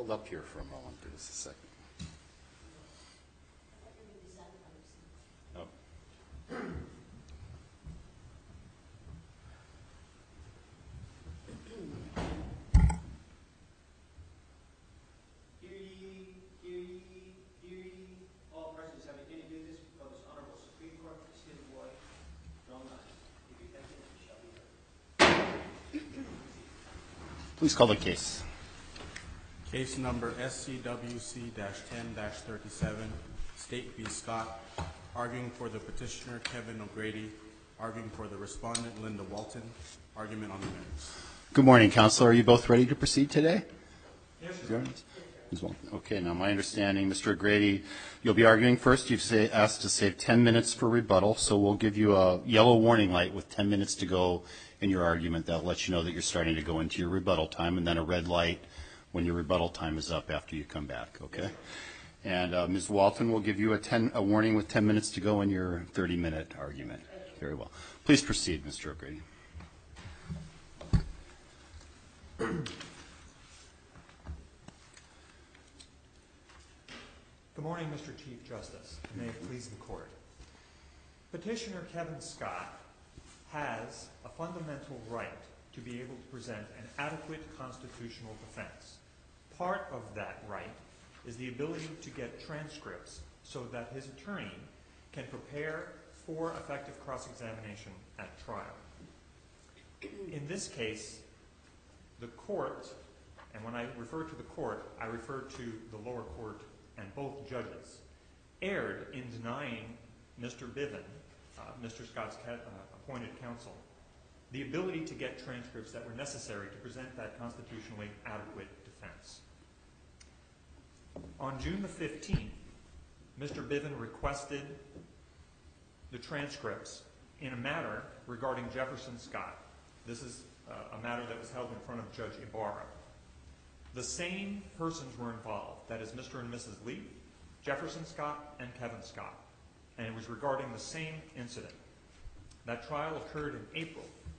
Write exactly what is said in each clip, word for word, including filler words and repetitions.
Hold up here for a moment, just a second. Oh. Hear ye, hear ye, hear ye. All persons having any business before this honorable Supreme Court of the state of Hawaii, draw nigh. If you enter, you shall be heard. Please call the case. Case number S C W C ten thirty-seven, State v. Scott, arguing for the petitioner Kevin O'Grady, arguing for the respondent Linda Walton, argument on the merits. Good morning, Counselor. Are you both ready to proceed today? Yes, sir. As well. Okay, now my understanding, Mister O'Grady, you'll be arguing first. You've say, asked to save ten minutes for rebuttal, so we'll give you a yellow warning light with ten minutes to go in your argument. That'll let you know that you're starting to go into your rebuttal time, and then a red light when your rebuttal time is up after you come back, okay? And uh, Miz Walton will give you a, ten, a warning with ten minutes to go in your thirty-minute argument. Very well. Please proceed, Mister O'Grady. Good morning, Mister Chief Justice. May it please the Court. Petitioner Kevin Scott has a fundamental right to be able to present an adequate constitutional defense. Part of that right is the ability to get transcripts so that his attorney can prepare for effective cross-examination at trial. In this case, the court, and when I refer to the court, I refer to the lower court and both judges, erred in denying Mister Bivin, uh, Mister Scott's ca- uh, appointed counsel, the ability to get transcripts that were necessary to present that constitutionally adequate defense. On June the fifteenth, Mister Bivin requested the transcripts in a matter regarding Jefferson Scott. This is uh, a matter that was held in front of Judge Ibarra. The same persons were involved, that is Mister and Missus Lee, Jefferson Scott, and Kevin Scott, and it was regarding the same incident. That trial occurred in April.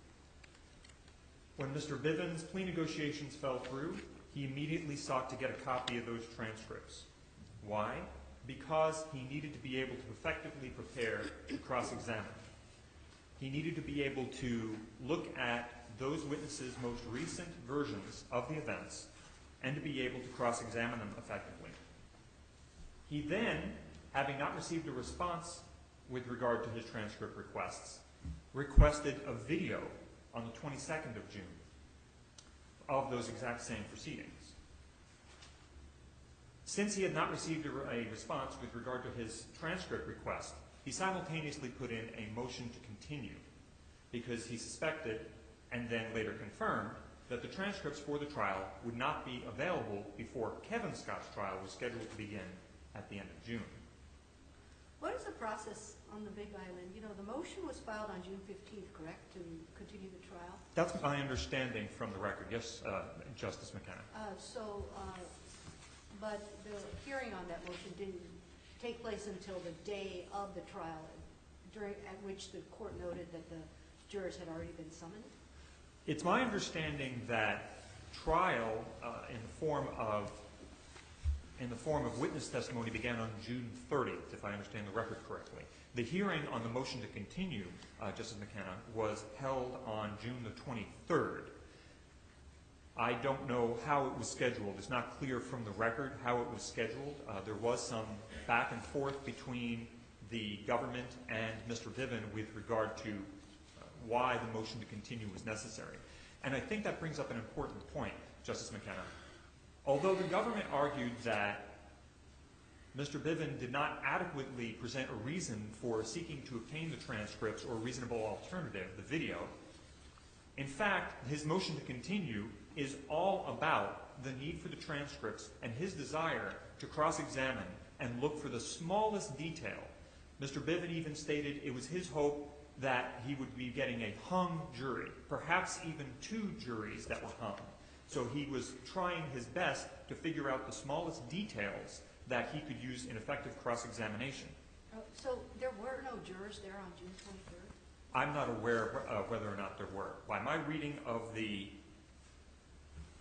When Mister Bivin's plea negotiations fell through, he immediately sought to get a copy of those transcripts. Why? Because he needed to be able to effectively prepare to cross-examine. He needed to be able to look at those witnesses' most recent versions of the events and to be able to cross-examine them effectively. He then, having not received a response with regard to his transcript requests, requested a video on the twenty-second of June of those exact same proceedings. Since he had not received a, a response with regard to his transcript request, he simultaneously put in a motion to continue because he suspected, and then later confirmed, that the transcripts for the trial would not be available before Kevin Scott's trial was scheduled to begin at the end of June. What is the process on the Big Island? You know, the motion was filed on June fifteenth, correct, to continue the trial? That's my understanding from the record. Yes, uh, Justice McKenna. Uh, so, uh, but the hearing on that motion didn't take place until the day of the trial, during at which the court noted that the jurors had already been summoned? It's my understanding that trial uh, in the form of in the form of witness testimony began on June thirtieth, if I understand the record correctly. The hearing on the motion to continue, uh, Justice McKenna, was held on June the twenty-third. I don't know how it was scheduled. It's not clear from the record how it was scheduled. Uh, there was some back and forth between the government and Mister Bivin with regard to uh, why the motion to continue was necessary. And I think that brings up an important point, Justice McKenna. Although the government argued that Mister Bivin did not adequately present a reason for seeking to obtain the transcripts or a reasonable alternative, the video, in fact, his motion to continue is all about the need for the transcripts and his desire to cross-examine and look for the smallest detail. Mister Bivin even stated it was his hope that he would be getting a hung jury, perhaps even two juries that were hung. So he was trying his best to figure out the smallest details that he could use in effective cross-examination. Oh, so there were no jurors there on June twenty-third? I'm not aware of uh, whether or not there were. By my reading of the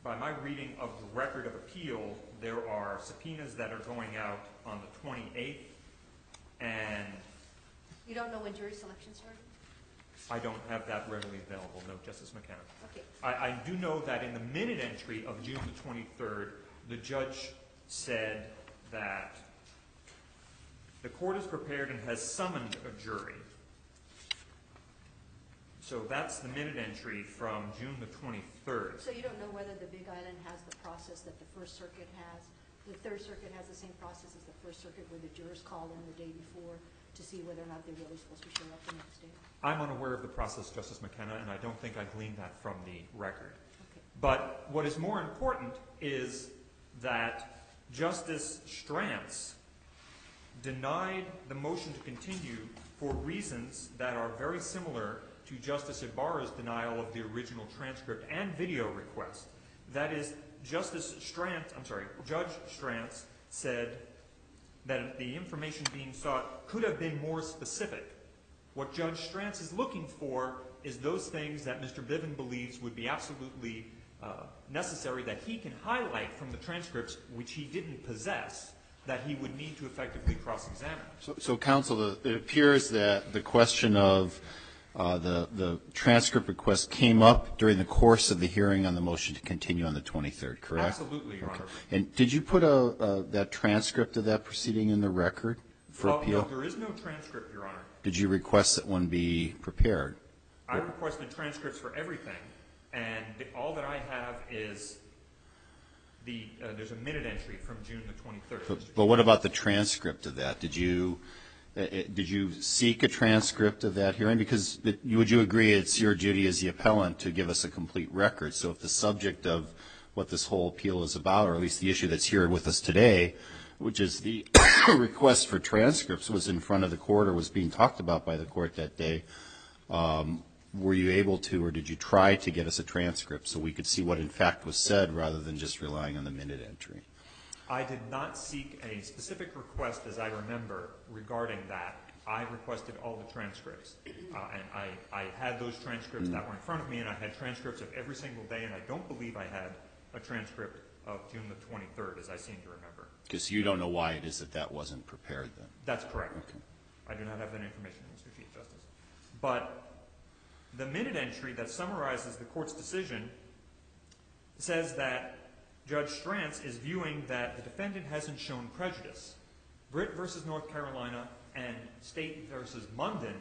by my reading of the record of appeal, there are subpoenas that are going out on the twenty-eighth, and You don't know when jury selection started? I don't have that readily available, no, Justice McKenna. Okay. I, I do know that in the minute entry of June the twenty-third, the judge said that the court is prepared and has summoned a jury. So that's the minute entry from June the twenty-third. So you don't know whether the Big Island has the process that the First Circuit has? The Third Circuit has the same process as the First Circuit, where the jurors call in the day before to see whether or not they're really supposed to show up the next day? I'm unaware of the process, Justice McKenna, and I don't think I gleaned that from the record. Okay. But what is more important is that Justice Strantz denied the motion to continue for reasons that are very similar to Justice Ibarra's denial of the original transcript and video request. That is, Justice Strantz, I'm sorry, Judge Strantz said that the information being sought could have been more specific. What Judge Strantz is looking for is those things that Mister Bivin believes would be absolutely uh, necessary that he can highlight from the transcripts, which he didn't possess, that he would need to effectively cross-examine. So, so counsel, it appears that the question of uh, the, the transcript request came up during the course of the hearing on the motion to continue on the twenty-third, correct? Absolutely, Your Okay. Honor. And did you put a, uh, that transcript of that proceeding in the record for Well, appeal? no, there is no transcript, Your Honor. Did you request that one be prepared? I requested transcripts for everything, and the, all that I have is the, uh, there's a minute entry from June the twenty-third. But, but what about the transcript of that? Did you, uh, uh, did you seek a transcript of that hearing? Because it, you, would you agree it's your duty as the appellant to give us a complete record? So if the subject of what this whole appeal is about, or at least the issue that's here with us today, which is the request for transcripts, was in front of the court or was being talked about by the court that day, um, were you able to, or did you try to get us a transcript so we could see what in fact was said rather than just relying on the minute entry? I did not seek a specific request, as I remember, regarding that. I requested all the transcripts, uh, and I, I had those transcripts that were in front of me, and I had transcripts of every single day, and I don't believe I had a transcript of June the twenty-third, as I seem to remember. Because you don't know why it is that that wasn't prepared then. That's correct. Okay. I do not have that information, Mister Chief Justice. But the minute entry that summarizes the court's decision says that Judge Strantz is viewing that the defendant hasn't shown prejudice. Britt versus North Carolina and State versus Munden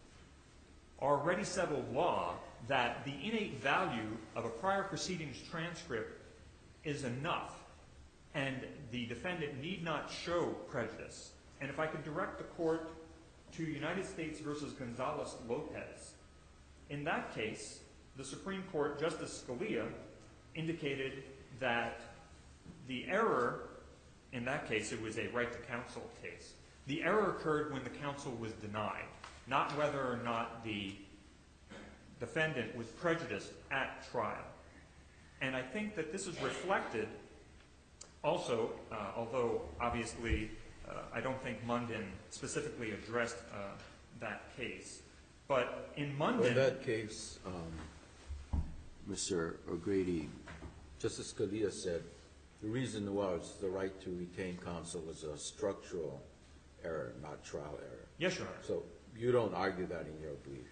already settled law that the innate value of a prior proceedings transcript is enough, and the defendant need not show prejudice. And if I could direct the court to United States versus Gonzalez-Lopez, in that case, the Supreme Court, Justice Scalia, indicated that the error, in that case it was a right to counsel case, the error occurred when the counsel was denied, not whether or not the defendant was prejudiced at trial. And I think that this is reflected also, uh, although obviously uh, I don't think Munden specifically addressed uh, that case. But in Munden... In that case, um, Mister O'Grady, Justice Scalia said the reason was the right to retain counsel was a structural error, not trial error. Yes, Your Honor. So you don't argue that in your brief.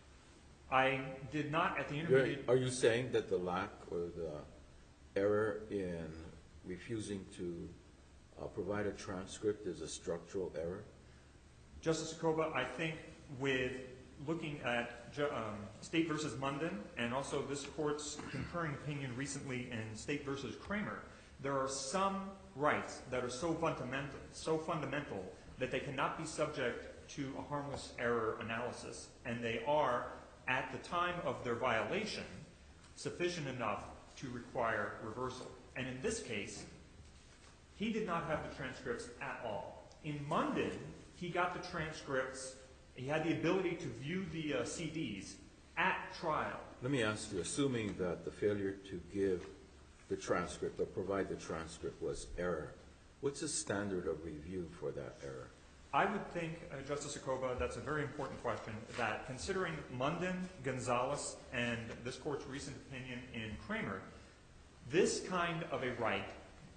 I did not at the You're, intermediate... are you saying that the lack or the error in refusing to uh, provide a transcript is a structural error? Justice Acoba, I think with looking at ju- um, State versus Munden and also this court's concurring opinion recently in State versus Kramer, there are some rights that are so fundamental, so fundamental that they cannot be subject to a harmless error analysis, and they are, at the time of their violation, sufficient enough to require reversal. And in this case, he did not have the transcripts at all. In Munden, he got the transcripts, he had the ability to view the uh, C Ds at trial. Let me ask you, assuming that the failure to give the transcript or provide the transcript was error, what's the standard of review for that error? I would think, uh, Justice Acoba, that's a very important question, that considering Munden, Gonzalez, and this court's recent opinion in Kramer, This kind of a right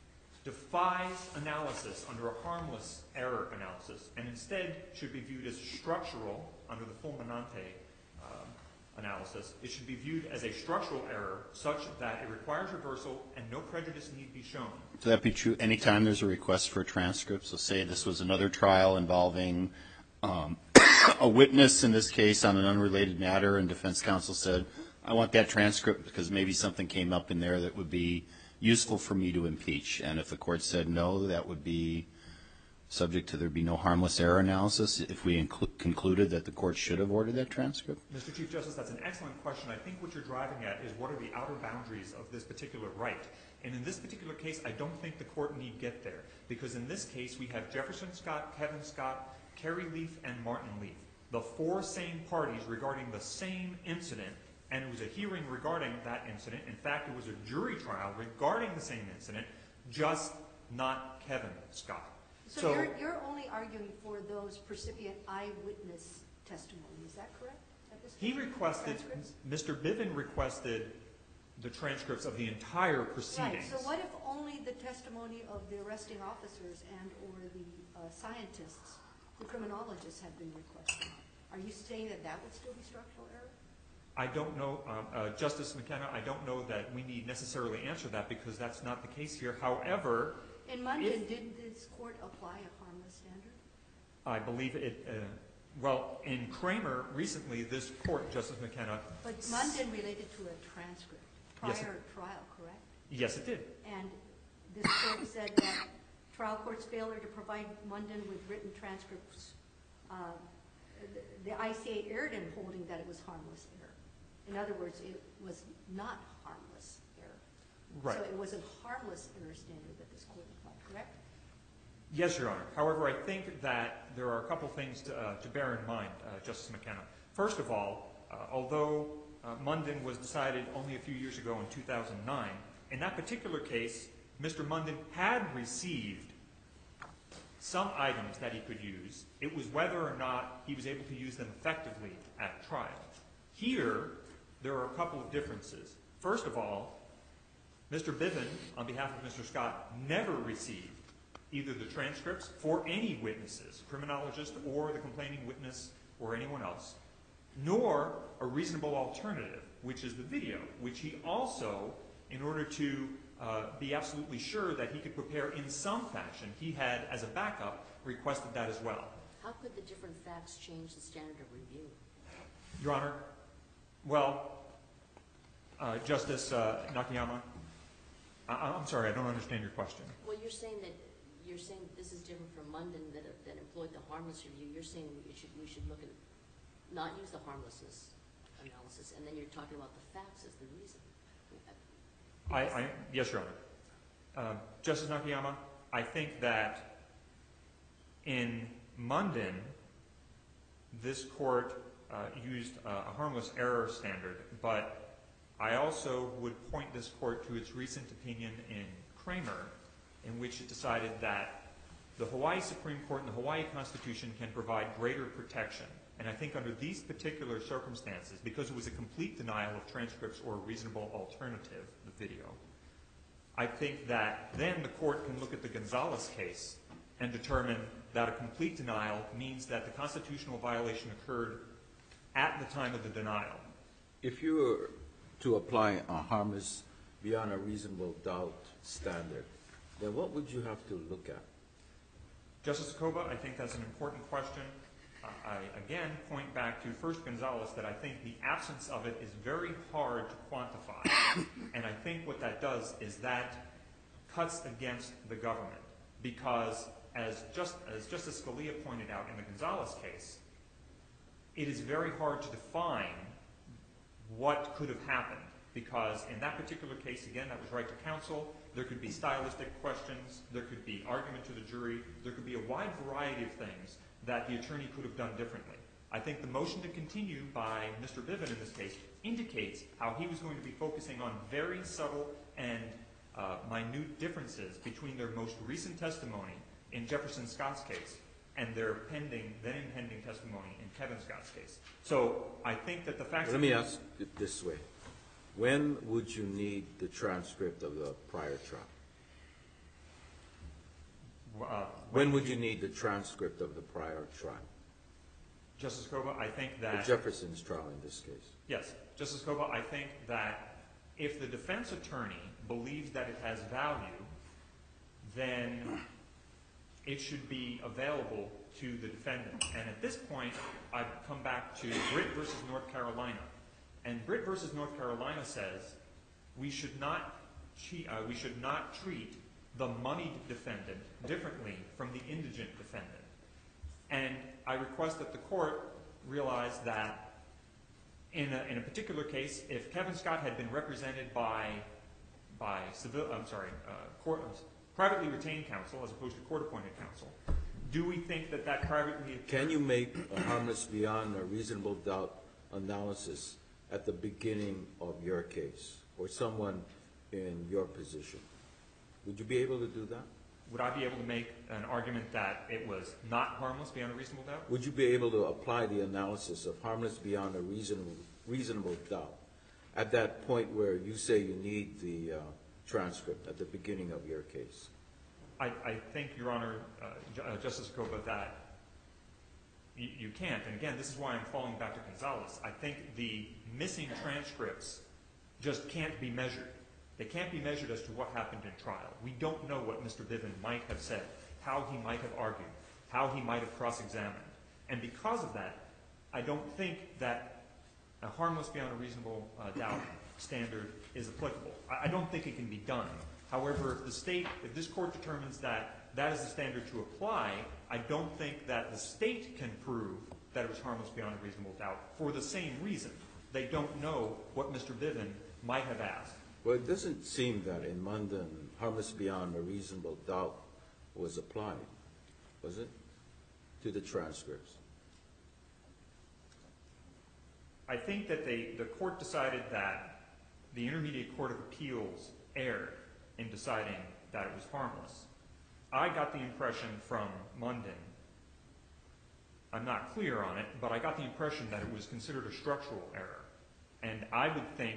defies analysis under a harmless error analysis, and instead should be viewed as structural under the fulminante um, analysis. It should be viewed as a structural error such that it requires reversal and no prejudice need be shown. So that be true anytime there's a request for a transcript? So say this was another trial involving um, a witness, in this case, on an unrelated matter, and defense counsel said, I want that transcript because maybe something came up in there that would be useful for me to impeach. And if the court said no, that would be subject to there be no harmless error analysis if we inclu- concluded that the court should have ordered that transcript? Mister Chief Justice, that's an excellent question. I think what you're driving at is what are the outer boundaries of this particular right. And in this particular case, I don't think the court need get there, because in this case we have Jefferson Scott, Kevin Scott, Kerry Leaf, and Martin Leaf, the four same parties regarding the same incident, and it was a hearing regarding that incident. In fact, it was a jury trial regarding the same incident, just not Kevin Scott. So, So you're, you're only arguing for those precipient eyewitness testimony, is that correct? At this he point? requested, Transcripts? Mister Bivin requested the transcripts of the entire Right, proceedings. so what if only the testimony of the arresting officers and or the uh, scientists, the criminologists had been requested? Are you saying that that would still be structural error? I don't know, um, uh, Justice McKenna, I don't know that we need necessarily answer that because that's not the case here. However, In Munden, If- didn't this court apply a harmless standard? I believe it, uh, well, in Kramer recently, this court, Justice McKenna, But Munden related to a transcript, Yes, it- prior trial, correct? yes, it did. And this court said that trial court's failure to provide Munden with written transcripts, uh, the- the I C A erred in holding that it was harmless error. In other words, it was not harmless error. Right. So it was a harmless error standard that this court applied, correct? Yes, Your Honor. However, I think that there are a couple things to, uh, to bear in mind, uh, Justice McKenna. First of all, uh, although uh, Munden was decided only a few years ago in two thousand nine, in that particular case, Mister Munden had received some items that he could use. It was whether or not he was able to use them effectively at trial. Here, there are a couple of differences. First of all, Mister Bivin, on behalf of Mister Scott, never received either the transcripts for any witnesses, criminologist or the complaining witness or anyone else, nor a reasonable alternative, which is the video, which he also, in order to uh, be absolutely sure that he could prepare in some fashion, he had, as a backup, requested that as well. How could the different facts change the standard of review? Your Honor, well, uh, Justice uh, Nakayama, I- I'm sorry, I don't understand your question. Well, you're saying that you're saying this is different from Munden that, that employed the harmless review. You're saying we should we should look at not use the harmlessness analysis, and then you're talking about the facts as the reason. I, I, yes, Your Honor. Uh, Justice Nakayama, I think that in Munden, this court uh, used uh, a harmless error standard, but I also would point this court to its recent opinion in Kramer, in which it decided that the Hawaii Supreme Court and the Hawaii Constitution can provide greater protection. And I think under these particular circumstances, because it was a complete denial of transcripts or a reasonable alternative, the video, I think that then the court can look at the Gonzalez case and determine that a complete denial means that the constitutional violation occurred at the time of the denial. If you were to apply a harmless beyond a reasonable doubt standard, then what would you have to look at? Justice Sokoba, I think that's an important question. Uh, I, again, point back to first Gonzalez that I think the absence of it is very hard to quantify. And I think what that does is that cuts against the government because, as, just, as Justice Scalia pointed out in the Gonzalez case, it is very hard to define what could have happened because in that particular case, again, that was right to counsel. There could be stylistic questions. There could be argument to the jury. There could be a wide variety of things that the attorney could have done differently. I think the motion to continue by Mister Bivin in this case indicates how he was going to be focusing on very subtle and uh, minute differences between their most recent testimony in Jefferson Scott's case and their pending, then impending testimony in Kevin Scott's case. So I think that the fact Let me ask it this way. When would you need the transcript of the prior trial? Uh, When would you need the transcript of the prior trial? Justice Scoba, I think The that... Jefferson's trial in this case. Yes, Justice Scoba, I think that if the defense attorney believes that it has value, then it should be available to the defendant. And at this point, I've come back to Britt versus North Carolina. And Britt versus North Carolina says we should not che- uh, we should not treat the moneyed defendant differently from the indigent defendant. And I request that the court realize that in a, in a particular case, if Kevin Scott had been represented by by civil, I'm sorry, uh, court, uh, privately retained counsel as opposed to court-appointed counsel, do we think that that privately... Can you make a harmless beyond a reasonable doubt analysis at the beginning of your case, or someone in your position? Would you be able to do that? Would I be able to make an argument that it was not harmless beyond a reasonable doubt? Would you be able to apply the analysis of harmless beyond a reasonable, reasonable doubt at that point where you say you need the uh, transcript at the beginning of your case? I, I think, Your Honor, uh, Ju- uh, Justice Scoba, that you, you can't. And again, this is why I'm falling back to Gonzalez. I think the missing transcripts just can't be measured. They can't be measured as to what happened in trial. We don't know what Mister Bivens might have said, how he might have argued, how he might have cross-examined. And because of that, I don't think that a harmless beyond a reasonable uh, doubt standard is applicable. I, I don't think it can be done. However, if the state, if this court determines that that is the standard to apply, I don't think that the state can prove that it was harmless beyond a reasonable doubt for the same reason. They don't know what Mister Bivens might have asked. Well, it doesn't seem that in London, harmless beyond a reasonable doubt was applied, was it, to the transcripts? I think that they, the court decided that the Intermediate Court of Appeals erred in deciding that it was harmless. I got the impression from Munden, I'm not clear on it, but I got the impression that it was considered a structural error. And I would think,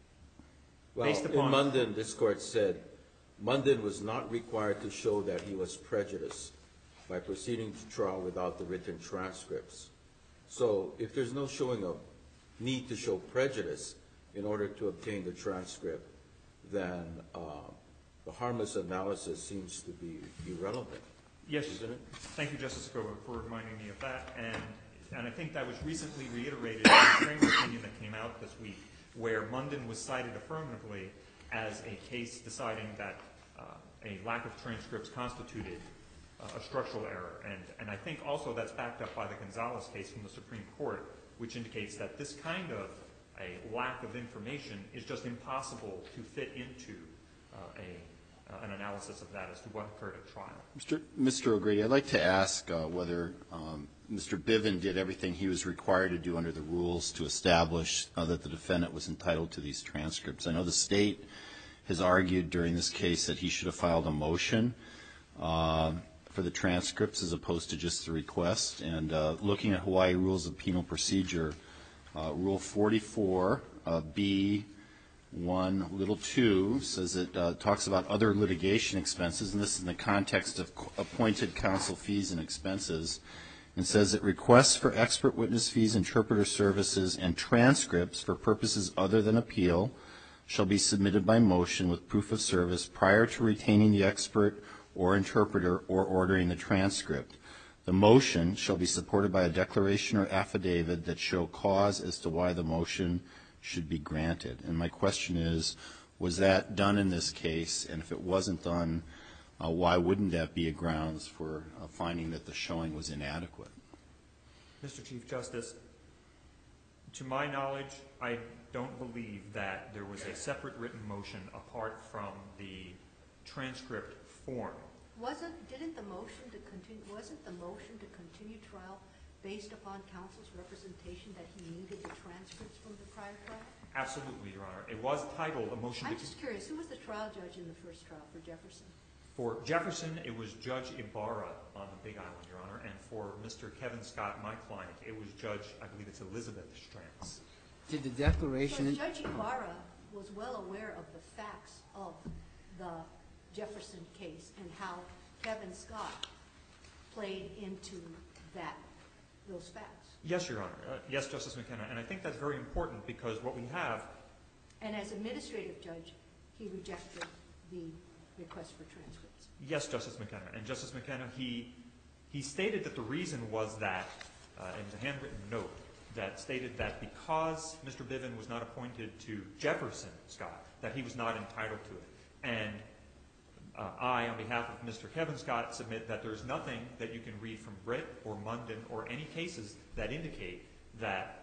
Well, based in upon... Munden, this court said Munden was not required to show that he was prejudiced by proceeding to trial without the written transcripts. So if there's no showing of need to show prejudice in order to obtain the transcript, then uh, the harmless analysis seems to be irrelevant. Yes, isn't it? Thank you, Justice Scoba, for reminding me of that. And, and I think that was recently reiterated in the Kramer opinion that came out this week, where Munden was cited affirmatively as a case deciding that uh, a lack of transcripts constituted uh, a structural error. And, and I think also that's backed up by the Gonzalez case from the Supreme Court, which indicates that this kind of a lack of information is just impossible to fit into uh, a Uh, an analysis of that as to what occurred at trial. Mister Mister O'Grady, I'd like to ask uh, whether um, Mister Bivens did everything he was required to do under the rules to establish uh, that the defendant was entitled to these transcripts. I know the state has argued during this case that he should have filed a motion uh, for the transcripts as opposed to just the request. And uh, looking at Hawaii Rules of Penal Procedure, uh, Rule forty-four uh, B one little two says it uh, talks about other litigation expenses, and this is in the context of appointed counsel fees and expenses, and says it requests for expert witness fees, interpreter services, and transcripts for purposes other than appeal shall be submitted by motion with proof of service prior to retaining the expert or interpreter or ordering the transcript. The motion shall be supported by a declaration or affidavit that show cause as to why the motion should be granted. And my question is, was that done in this case? And if it wasn't done, uh, why wouldn't that be a grounds for uh, finding that the showing was inadequate? Mister Chief Justice, to my knowledge, I don't believe that there was a separate written motion apart from the transcript form. Wasn't, didn't the motion to continue, wasn't the motion to continue trial based upon counsel's representation that he needed the transcripts from the prior trial? Absolutely, Your Honor. It was titled a motion I'm to... just curious, who was the trial judge in the first trial for Jefferson? For Jefferson, it was Judge Ibarra on the Big Island, Your Honor. And for Mister Kevin Scott, my client, it was Judge, I believe it's Elizabeth Stranz. Did the So declaration, Judge Ibarra was well aware of the facts of the Jefferson case and how Kevin Scott played into that, those facts. Yes, Your Honor. Uh, yes, Justice McKenna. And I think that's very important because what we have. And as administrative judge, he rejected the request for transcripts. Yes, Justice McKenna. And Justice McKenna, he, he stated that the reason was that, uh, it was a handwritten note that stated that because Mister Bivin was not appointed to Jefferson Scott, that he was not entitled to it. And uh, I, on behalf of Mister Kevin Scott, submit that there's nothing that you can read from Britt or Munden or any cases that indicate that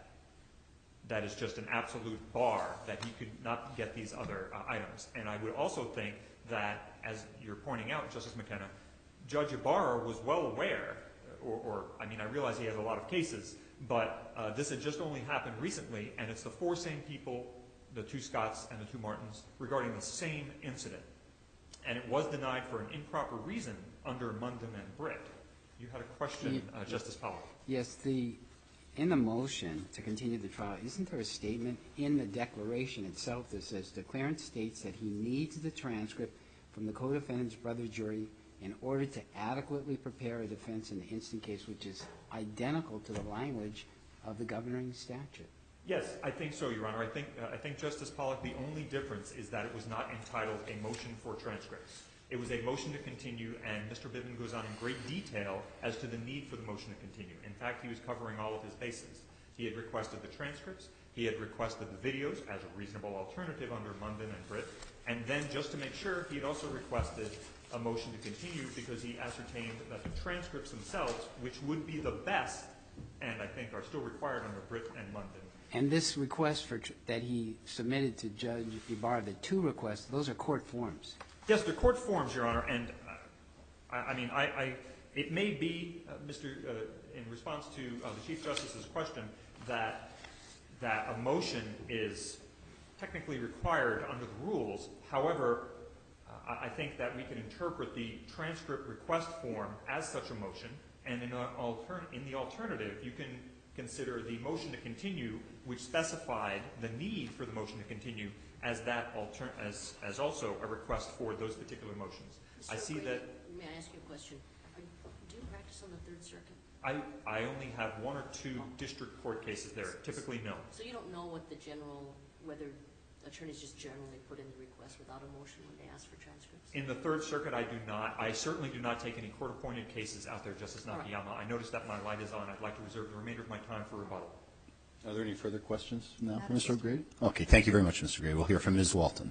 that is just an absolute bar, that he could not get these other uh, items. And I would also think that, as you're pointing out, Justice McKenna, Judge Ibarra was well aware, or, or I mean, I realize he has a lot of cases, but uh, this had just only happened recently, and it's the four same people, the two Scotts and the two Martins, regarding the same incident. And it was denied for an improper reason under Munden and Britt. You had a question, uh, Justice Powell. Yes, the, in the motion to continue the trial, isn't there a statement in the declaration itself that says the declarant states that he needs the transcript from the co-defendant's brother jury in order to adequately prepare a defense in the instant case, which is identical to the language of the governing statute? Yes, I think so, Your Honor. I think, uh, I think, Justice Pollack, the only difference is that it was not entitled a motion for transcripts. It was a motion to continue, and Mister Bivin goes on in great detail as to the need for the motion to continue. In fact, he was covering all of his bases. He had requested the transcripts. He had requested the videos as a reasonable alternative under Munden and Britt. And then, just to make sure, he had also requested a motion to continue because he ascertained that the transcripts themselves, which would be the best, and I think are still required under Britt and Munden. And this request for tr that he submitted to Judge Ibarra, the two requests, those are court forms. Yes, they're court forms, Your Honor, and uh, I, I mean, I, I, it may be, uh, Mister Uh, in response to uh, the Chief Justice's question, that that a motion is technically required under the rules. However, uh, I think that we can interpret the transcript request form as such a motion, and in, a altern in the alternative, you can consider the motion to continue, which specified the need for the motion to continue, as that alter as as also a request for those particular motions. Mister I see Brady, that. May I ask you a question? Are, do you practice on the Third Circuit? I I only have one or two district court cases there. Typically, no. So you don't know what the general, whether attorneys just generally put in the request without a motion when they ask for transcripts? In the Third Circuit, I do not. I certainly do not take any court-appointed cases out there, Justice Nakayama. I noticed that my light is on. I'd like to reserve the remainder of my time for rebuttal. Are there any further questions now for Mister O'Grady? Okay, thank you very much, Mister O'Grady. We'll hear from Miz Walton.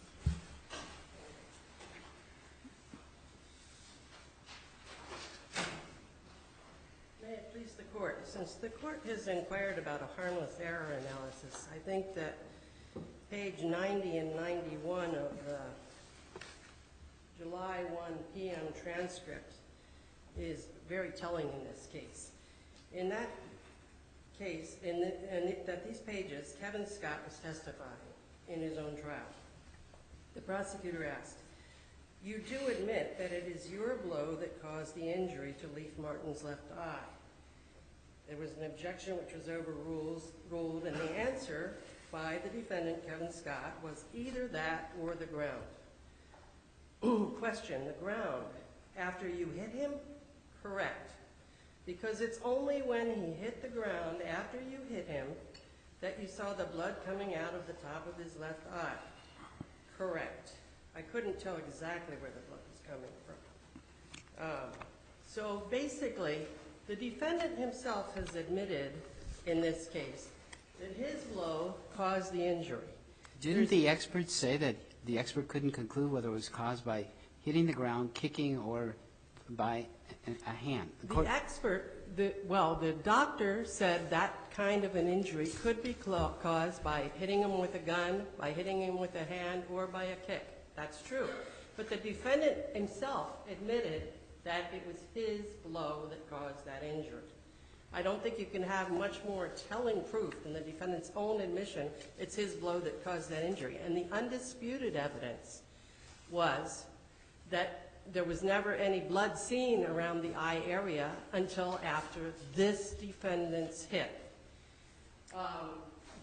May it please the Court, since the Court has inquired about a harmless error analysis, I think that page ninety and ninety-one of the July first p m transcript is very telling in this case. In that case, in, the, in the, that these pages, Kevin Scott was testifying in his own trial. The prosecutor asked, "You do admit that it is your blow that caused the injury to Leif Martin's left eye." There was an objection which was overruled, ruled, and the answer by the defendant, Kevin Scott, was either that or the ground. Question, the ground, after you hit him? Correct. Because it's only when he hit the ground after you hit him that you saw the blood coming out of the top of his left eye. Correct. I couldn't tell exactly where the blood was coming from. Um, so basically, the defendant himself has admitted in this case that his blow caused the injury. Didn't There's the expert say that the expert couldn't conclude whether it was caused by hitting the ground, kicking, or by a, a hand? The The court- expert, the, well, the doctor said that kind of an injury could be caused by hitting him with a gun, by hitting him with a hand, or by a kick. That's true. But the defendant himself admitted that it was his blow that caused that injury. I don't think you can have much more telling proof than the defendant's own admission it's his blow that caused that injury. And the undisputed evidence was that there was never any blood seen around the eye area until after this defendant's hit. Um,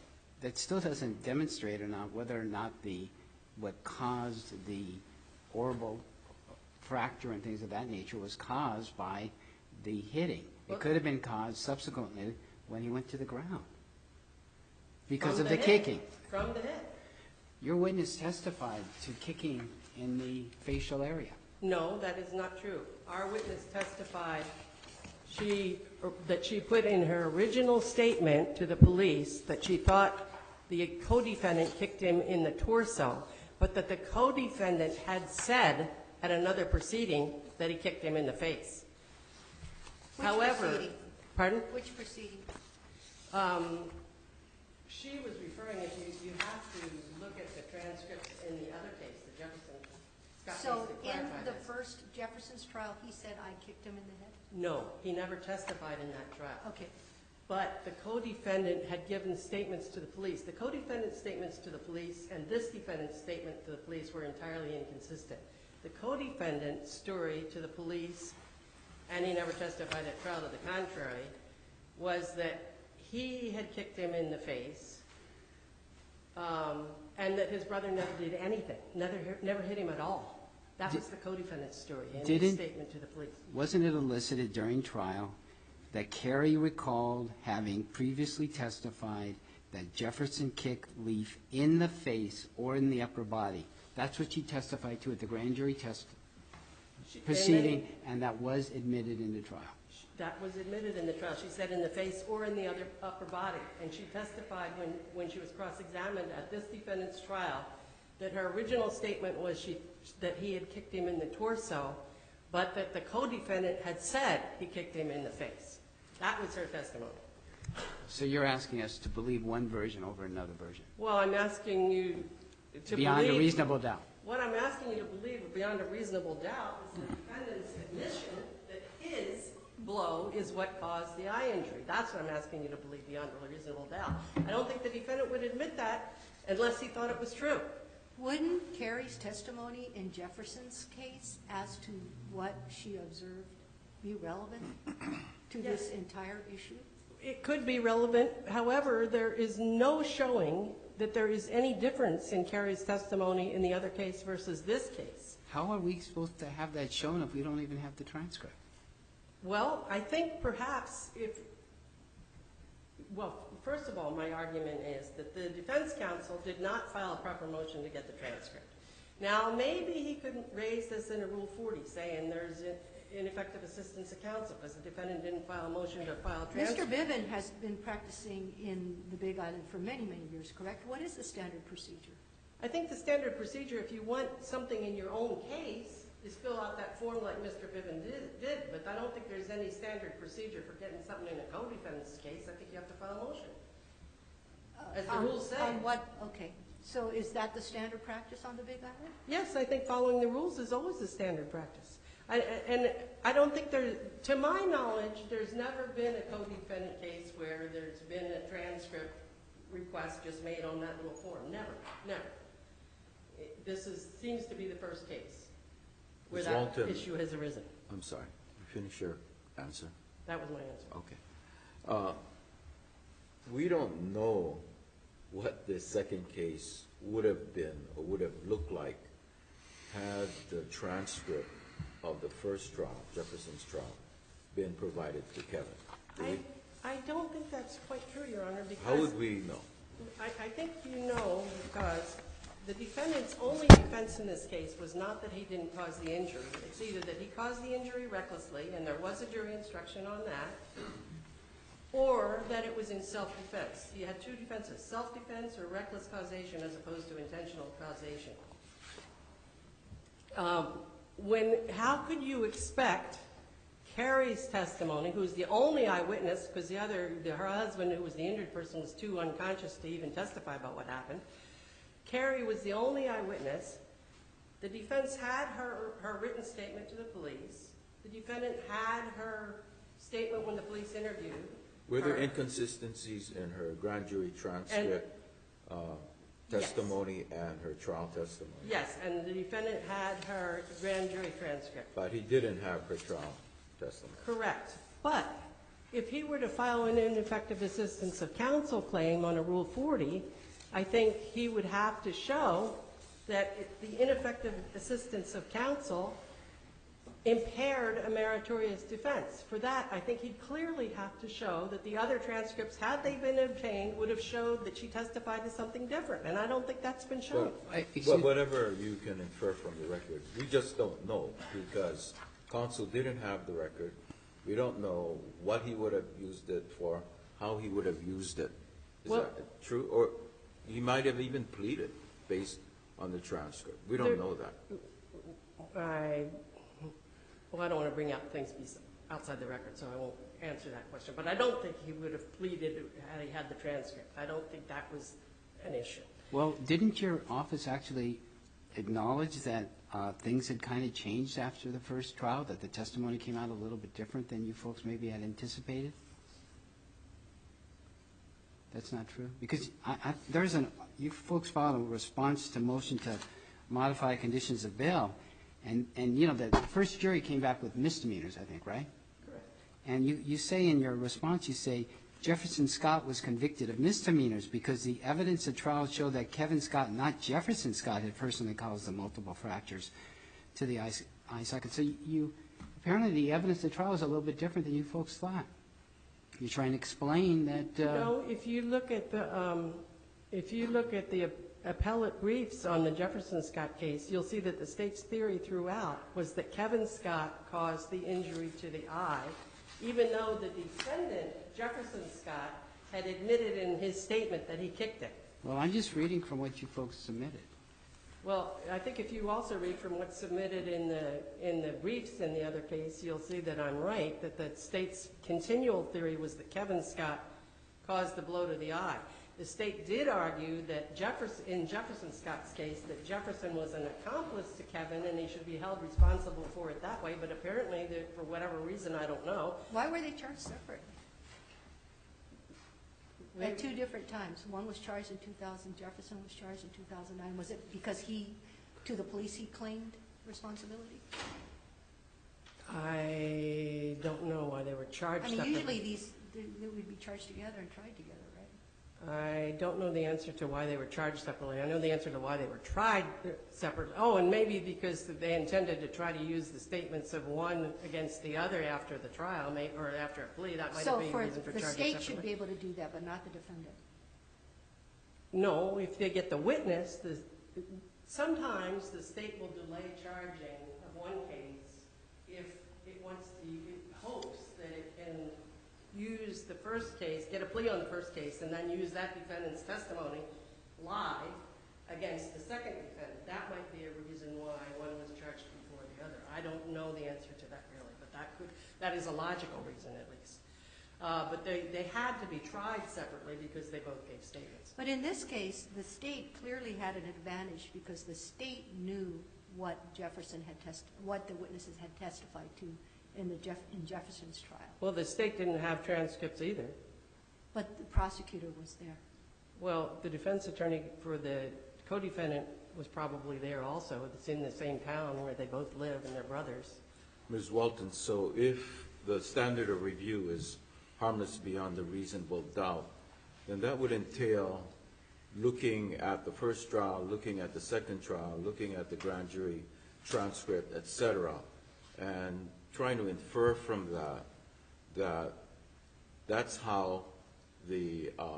that still doesn't demonstrate or not whether or not the, what caused the orbital fracture and things of that nature was caused by the hitting. It could have been caused subsequently when he went to the ground because From of the the hit. kicking. From the hit. Your witness testified to kicking in the facial area. No, that is not true. Our witness testified she, that she put in her original statement to the police that she thought the co-defendant kicked him in the torso, but that the co-defendant had said at another proceeding that he kicked him in the face. Which However, proceeding? pardon? Which proceeding? Um, she was referring, if you, you have to look at the transcripts in the other case, the Jefferson. Scott So basically in clarified the this. first Jefferson's trial, he said, I kicked him in the head? No, he never testified in that trial. Okay. But the co-defendant had given statements to the police. The co-defendant's statements to the police and this defendant's statement to the police were entirely inconsistent. The co-defendant's story to the police, and he never testified at trial to the contrary, was that he had kicked him in the face, um, and that his brother never did anything, never, never hit him at all. That was the co-defendant's story in his Didn't- statement to the police. Wasn't it elicited during trial that Carey recalled having previously testified that Jefferson kicked Leaf in the face or in the upper body? That's what she testified to at the grand jury test She- and then- proceeding, and that was admitted in the trial. That was admitted in the trial. She said in the face or in the other upper body. And she testified when, when she was cross-examined at this defendant's trial that her original statement was she, that he had kicked him in the torso, but that the co-defendant had said he kicked him in the face. That was her testimony. So you're asking us to believe one version over another version? Well, I'm asking you to Beyond a believe- reasonable doubt? What I'm asking you to believe beyond a reasonable doubt is the defendant's admission that his blow is what caused the eye injury. That's what I'm asking you to believe beyond a reasonable doubt. I don't think the defendant would admit that unless he thought it was true. Wouldn't Carey's testimony in Jefferson's case as to what she observed be relevant to this entire issue? It could be relevant. However, there is no showing that there is any difference in Carey's testimony in the other case versus this case. How are we supposed to have that shown if we don't even have the transcript? Well, I think perhaps if, well, first of all, my argument is that the defense counsel did not file a proper motion to get the transcript. Now, maybe he couldn't raise this in a Rule forty, saying there's ineffective assistance of counsel because the defendant didn't file a motion to file a transcript. Mister Bivin has been practicing in the Big Island for many, many years, correct? What is the standard procedure? I think the standard procedure, if you want something in your own case, is fill out that form like Mister Bivin did, did, but I don't think there's any standard procedure for getting something in a co-defendant's case. I think you have to file a motion. As the On- rules say. On what, okay. So is that the standard practice on the Big Island? Yes, I think following the rules is always the standard practice. I, and I don't think there, to my knowledge, there's never been a co-defendant case where there's been a transcript request just made on that little form. Never, never. It, this is, seems to be the first case where Miz that Walton. issue has arisen. I'm sorry, finish your answer. That was my answer. Okay. Uh, we don't know what the second case would have been or would have looked like had the transcript of the first trial, Jefferson's trial, been provided to Kevin. Do I, we- I don't think that's quite true, Your Honor, because How would we know? I, I think you know because the defendant's only defense in this case was not that he didn't cause the injury. It's either that he caused the injury recklessly, and there was a jury instruction on that, or that it was in self-defense. He had two defenses, self-defense or reckless causation as opposed to intentional causation. Um, when, how could you expect Carey's testimony, who's the only eyewitness, because the other, the, her husband, who was the injured person, was too unconscious to even testify about what happened. Carey was the only eyewitness. The defense had her, her written statement to the police. The defendant had her statement when the police interviewed Were there her. inconsistencies in her grand jury transcript, uh, testimony and her trial testimony? Yes, and the defendant had her grand jury transcript. But he didn't have her trial testimony. Correct. But if he were to file an ineffective assistance of counsel claim on a Rule forty, I think he would have to show that it- the ineffective assistance of counsel impaired a meritorious defense. For that, I think he'd clearly have to show that the other transcripts, had they been obtained, would have showed that she testified to something different, and I don't think that's been shown. Well, I- excuse- well, whatever you can infer from the record, we just don't know, because counsel didn't have the record. We don't know what he would have used it for, how he would have used it. Is Well- that true? Or he might have even pleaded based on the transcript. We don't There- know that. I, well, I don't want to bring out things bes- outside the record, so I won't answer that question. But I don't think he would have pleaded had he had the transcript. I don't think that was an issue. Well, didn't your office actually acknowledge that uh, things had kind of changed after the first trial, that the testimony came out a little bit different than you folks maybe had anticipated? That's not true? Because I, I, there's an, you folks filed a response to motion to modify conditions of bail, and, and you know, the first jury came back with misdemeanors, I think, right? Correct. And you, you say in your response, you say, Jefferson Scott was convicted of misdemeanors because the evidence at trial showed that Kevin Scott, not Jefferson Scott, had personally caused the multiple fractures to the eye, eye socket. So you, apparently the evidence at trial is a little bit different than you folks thought. You're trying to explain that. Uh, No, if you look at the, um, if you look at the appellate briefs on the Jefferson Scott case, you'll see that the state's theory throughout was that Kevin Scott caused the injury to the eye, even though the defendant, Jefferson Scott, had admitted in his statement that he kicked it. Well, I'm just reading from what you folks submitted. Well, I think if you also read from what's submitted in the, in the briefs in the other case, you'll see that I'm right, that the state's continual theory was that Kevin Scott caused the blow to the eye. The state did argue that Jefferson, in Jefferson Scott's case, that Jefferson was an accomplice to Kevin and he should be held responsible for it that way, but apparently, the- for whatever reason, I don't know. Why were they charged separately? At two different times. One was charged in two thousand, Jefferson was charged in two thousand nine. Was it because he, to the police, he claimed responsibility? I don't know why they were charged I mean, separately. usually these, they they would be charged together and tried together, right? I don't know the answer to why they were charged separately. I know the answer to why they were tried separately. Oh, and maybe because they intended to try to use the statements of one against the other after the trial, may- or after a plea. That might have So been a for, reason for the charging state separately. should be able to do that, but not the defendant. No, if they get the witness, the, sometimes the state will delay charging of one case if it wants to, it hopes that it can use the first case, get a plea on the first case, and then use that defendant's testimony live against the second defendant. That might be a reason why one was charged before the other. I don't know the answer to that really, but that could, that is a logical reason at least. Uh, but they, they had to be tried separately because they both gave statements. But in this case, the state clearly had an advantage because the state knew what Jefferson had test, what the witnesses had testified to in the Jeff, in Jefferson's trial. Well, the state didn't have transcripts either. But the prosecutor was there. Well, the defense attorney for the co-defendant was probably there also. It's in the same town where they both live and they're brothers. Miz Walton, so if the standard of review is harmless beyond a reasonable doubt, then that would entail looking at the first trial, looking at the second trial, looking at the grand jury transcript, et cetera, and trying to infer from that that that's how the uh,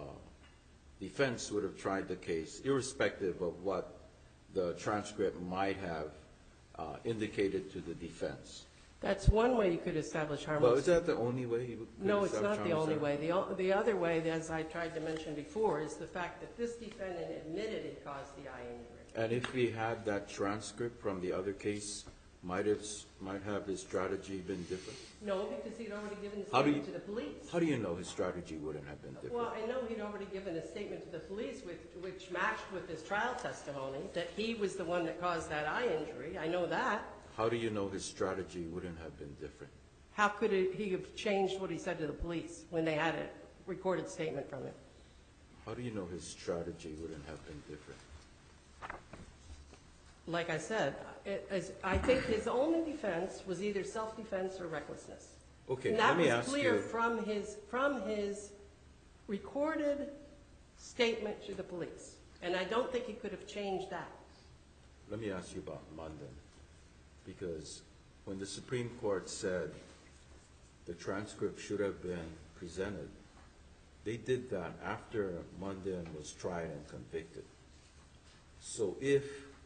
defense would have tried the case, irrespective of what the transcript might have uh, indicated to the defense. That's one way you could establish Well, harmless. is that the only way you would? No, it's establish not the harmless only error? way. The, o- the other way, as I tried to mention before, is the fact that this defendant admitted it caused the eye injury. And if we had that transcript from the other case, might have, might have his strategy been different? No, because he'd already given the How do statement you- to the police. How do you know his strategy wouldn't have been different? Well, I know he'd already given a statement to the police which, which matched with his trial testimony, that he was the one that caused that eye injury. I know that. How do you know his strategy wouldn't have been different? How could it, he have changed what he said to the police when they had a recorded statement from him? How do you know his strategy wouldn't have been different? Like I said, it, as, I think his only defense was either self-defense or recklessness. Okay, And let that me was ask clear you, from his, from his recorded statement to the police. And I don't think he could have changed that. let me ask you about Munden. Because when the Supreme Court said the transcript should have been presented, they did that after Munden was tried and convicted. So if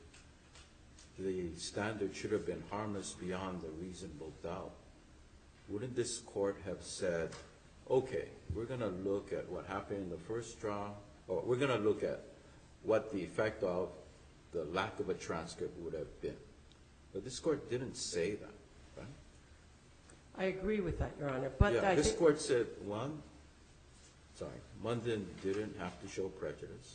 the standard should have been harmless beyond a reasonable doubt, wouldn't this court have said, okay, we're going to look at what happened in the first trial, or we're going to look at what the effect of the lack of a transcript would have been? But this court didn't say that, right? I agree with that, Your Honor, but Yeah, I this think, court said, one, sorry, Munden didn't have to show prejudice.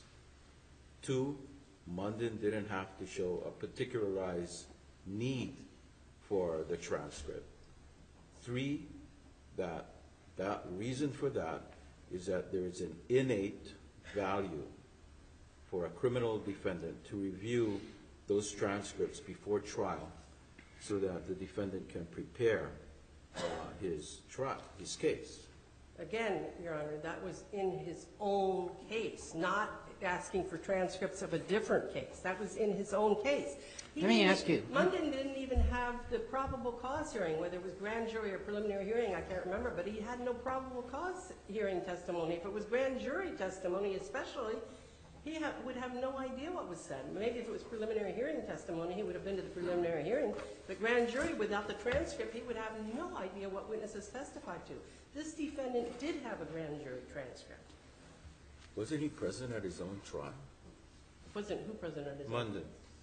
Two, Munden didn't have to show a particularized need for the transcript. Three, that that reason for that is that there is an innate value for a criminal defendant to review those transcripts before trial so that the defendant can prepare uh, his trial, his case. again, Your Honor, that was in his own case, not asking for transcripts of a different case. That was in his own case. He Let me didn't- ask you- Munden didn't even have the probable cause hearing, whether it was grand jury or preliminary hearing, I can't remember, but he had no probable cause hearing testimony. If it was grand jury testimony especially, he ha- would have no idea what was said. Maybe if it was preliminary hearing testimony, he would have been to the preliminary hearing. But grand jury, without the transcript, he would have no idea what witnesses testified to. This defendant did have a grand jury transcript. Wasn't he present at his own trial? Wasn't who presented his? Munden.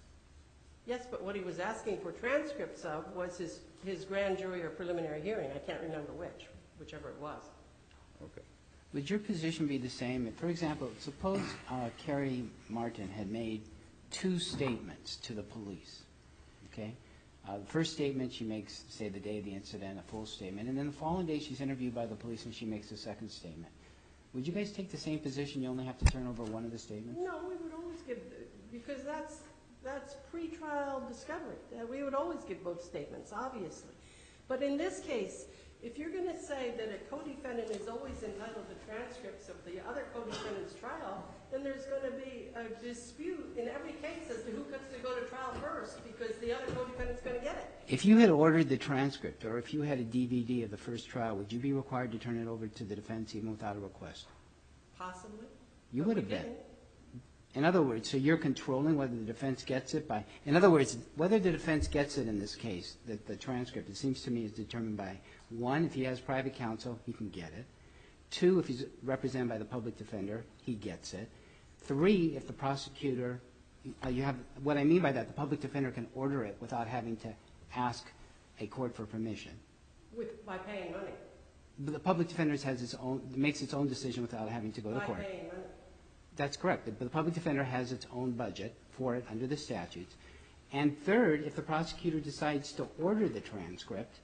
Yes, but what he was asking for transcripts of was his, his grand jury or preliminary hearing. I can't remember which, whichever it was. Okay. Would your position be the same? For example, suppose uh, Carrie Martin had made two statements to the police, okay? Uh, the first statement she makes, say, the day of the incident, a full statement, and then the following day she's interviewed by the police and she makes a second statement. Would you guys take the same position? You only have to turn over one of the statements? No, we would always give, because that's, that's pretrial discovery. Uh, We would always give both statements, obviously. But in this case, if you're going to say that a co-defendant is always entitled to transcripts of the other co-defendant's trial, then there's going to be a dispute in every case as to who gets to go to trial first, because the other co-defendant's going to get it. If you had ordered the transcript, or if you had a D V D of the first trial, would you be required to turn it over to the defense even without a request? Possibly. You But would we have been. didn't. In other words, so you're controlling whether the defense gets it by, in other words, whether the defense gets it in this case, the, the transcript, it seems to me is determined by, one, if he has private counsel, he can get it. Two, if he's represented by the public defender, he gets it. Three, if the prosecutor, uh, you have, what I mean by that, the public defender can order it without having to ask a court for permission. With, by paying money. But the public defender has its own, makes its own decision without having to go to By court. paying money. That's correct. But the public defender has its own budget for it under the statutes. And third, if the prosecutor decides to order the transcript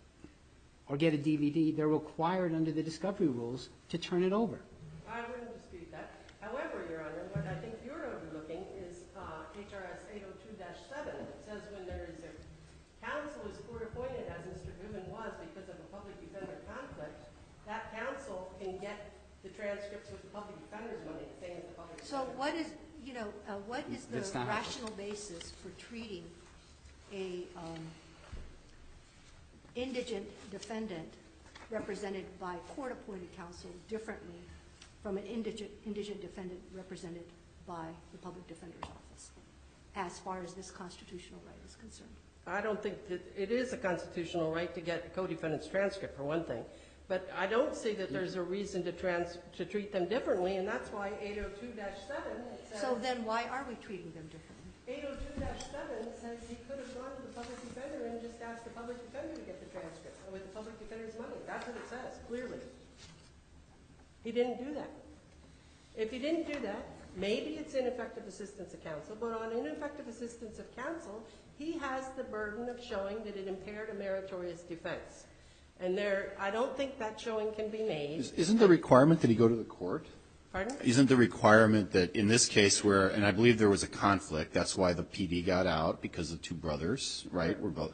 or get a D V D, they're required under the discovery rules to turn it over. I wouldn't dispute that. However, Your Honor, what I think you're overlooking is uh, H R S eight oh two dash seven. It says when there is a counsel is court appointed, as Mister Goodman was because of a public defender conflict, that counsel can get the transcripts with the public defender's money, the same as the public So defender. what is, you know, uh, what is the That's not how- rational basis for treating a um, indigent defendant represented by court-appointed counsel differently from an indigent, indigent defendant represented by the public defender's office, as far as this constitutional right is concerned? I don't think that it is a constitutional right to get a co-defendant's transcript, for one thing. But I don't see that there's a reason to trans, to treat them differently, and that's why eight oh two dash seven says. So then why are we treating them differently? eight oh two dash seven says he could have gone to the public defender and just asked the public defender to get the transcript with the public defender's money. That's what it says, clearly. He didn't do that. If he didn't do that, maybe it's ineffective assistance of counsel, but on ineffective assistance of counsel, he has the burden of showing that it impaired a meritorious defense. And there, I don't think that showing can be made. Is- Isn't the requirement that he go to the court? Pardon? Isn't the requirement that in this case where, and I believe there was a conflict, that's why the P D got out, because the two brothers, right, were both.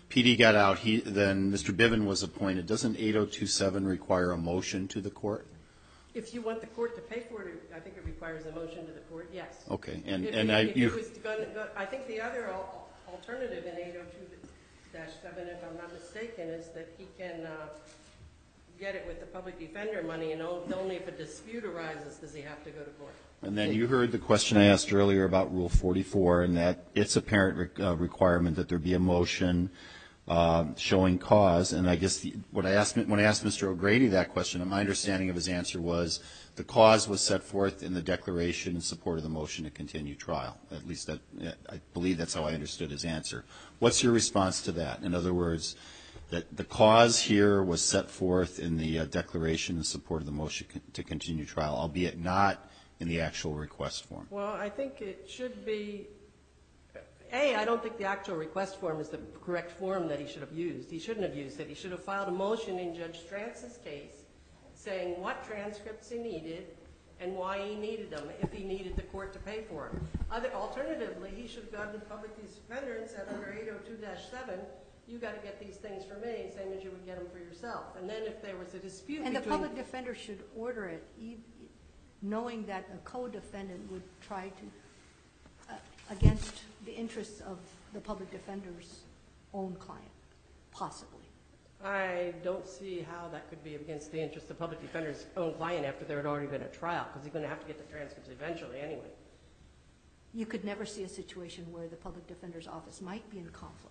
P D got out, he, then Mister Bivin was appointed. Doesn't eight oh two seven require a motion to the court? If you want the court to pay for it, I think it requires a motion to the court, yes. Okay, and, If and it- I, if you, it was gonna go- I think the other al- alternative in eight oh two dash seven, if I'm not mistaken, is that he can uh, get it with the public defender money, and on- only if a dispute arises does he have to go to court. and then you heard the question I asked earlier about Rule forty-four, and that it's a parent re- uh, requirement that there be a motion uh, showing cause. And I guess the, what I asked, when I asked Mister O'Grady that question, my understanding of his answer was the cause was set forth in the declaration in support of the motion to continue trial. At least that, I believe that's how I understood his answer. What's your response to that? In other words, that the cause here was set forth in the uh, declaration in support of the motion con- to continue trial, albeit not in the actual request form. Well, I think it should be, A, I don't think the actual request form is the correct form that he should have used. He shouldn't have used it. He should have filed a motion in Judge Strantz's case saying what transcripts he needed and why he needed them, if he needed the court to pay for them. Other, alternatively, he should have gone to the public defender and said under eight oh two dash seven, you got to get these things for me, same as you would get them for yourself. And then if there was a dispute And the between... public defender should order it, e- knowing that a co-defendant would try to, uh, against the interests of the public defender's own client, possibly. I don't see how that could be against the interest of the public defender's own client after there had already been a trial, because he's going to have to get the transcripts eventually anyway. You could never see a situation where the public defender's office might be in conflict.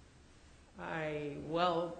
I, well,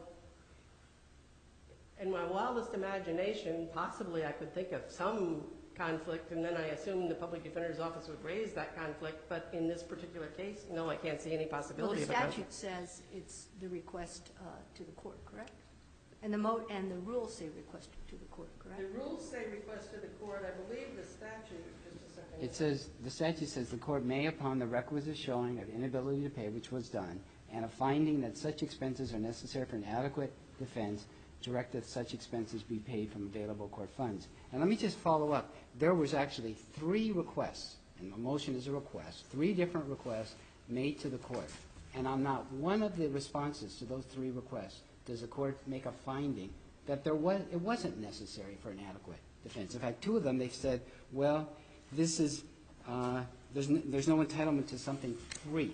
in my wildest imagination, possibly I could think of some conflict, and then I assume the public defender's office would raise that conflict, but in this particular case, no, I can't see any Well, possibility the of a conflict. statute says it's the request uh, to the court, correct? And the mo, and the rules say request to the court, correct? The rules say request to the court. I believe the statute, just a second. It says, the statute says the court may, upon the requisite showing of inability to pay, which was done, and a finding that such expenses are necessary for an adequate defense, direct that such expenses be paid from available court funds. And let me just follow up. There was actually three requests, and a motion is a request, three different requests made to the court. And on not one of the responses to those three requests does the court make a finding that there was, it wasn't necessary for an adequate defense. In fact, two of them, they said, well, this is, uh, there's, n- there's no entitlement to something free.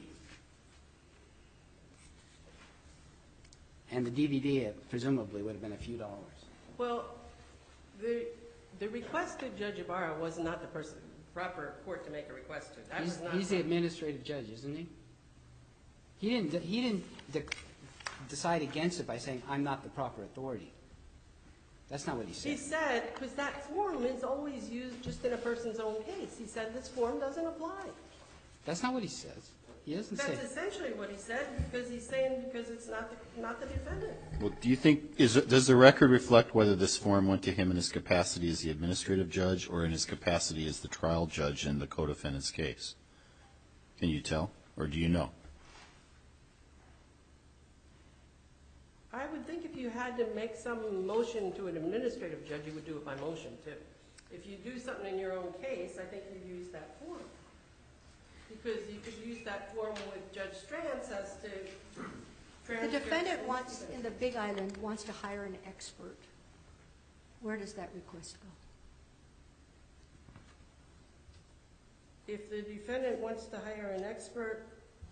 And the D V D uh, presumably would have been a few dollars. Well, the, the request to Judge Ibarra was not the person, proper court to make a request to. That He's, was not. he's the administrative judge, isn't he? He didn't, he didn't de- decide against it by saying, I'm not the proper authority. That's not what he He said. said, because that form is always used just in a person's own case. He said this form doesn't apply. That's not what he says. He doesn't say. That's essentially what he said, because he's saying because it's not the, not the defendant. Well, do you think, is, it- does the record reflect whether this form went to him in his capacity as the administrative judge or in his capacity as the trial judge in the co-defendant's case? Can you tell, or do you know? I would think if you had to make some motion to an administrative judge, you would do it by motion, too. If you do something in your own case, I think you use that form. Because you could use that form with Judge Strantz as to The transcripts. defendant wants, in the Big Island, wants to hire an expert. Where does that request go? If the defendant wants to hire an expert,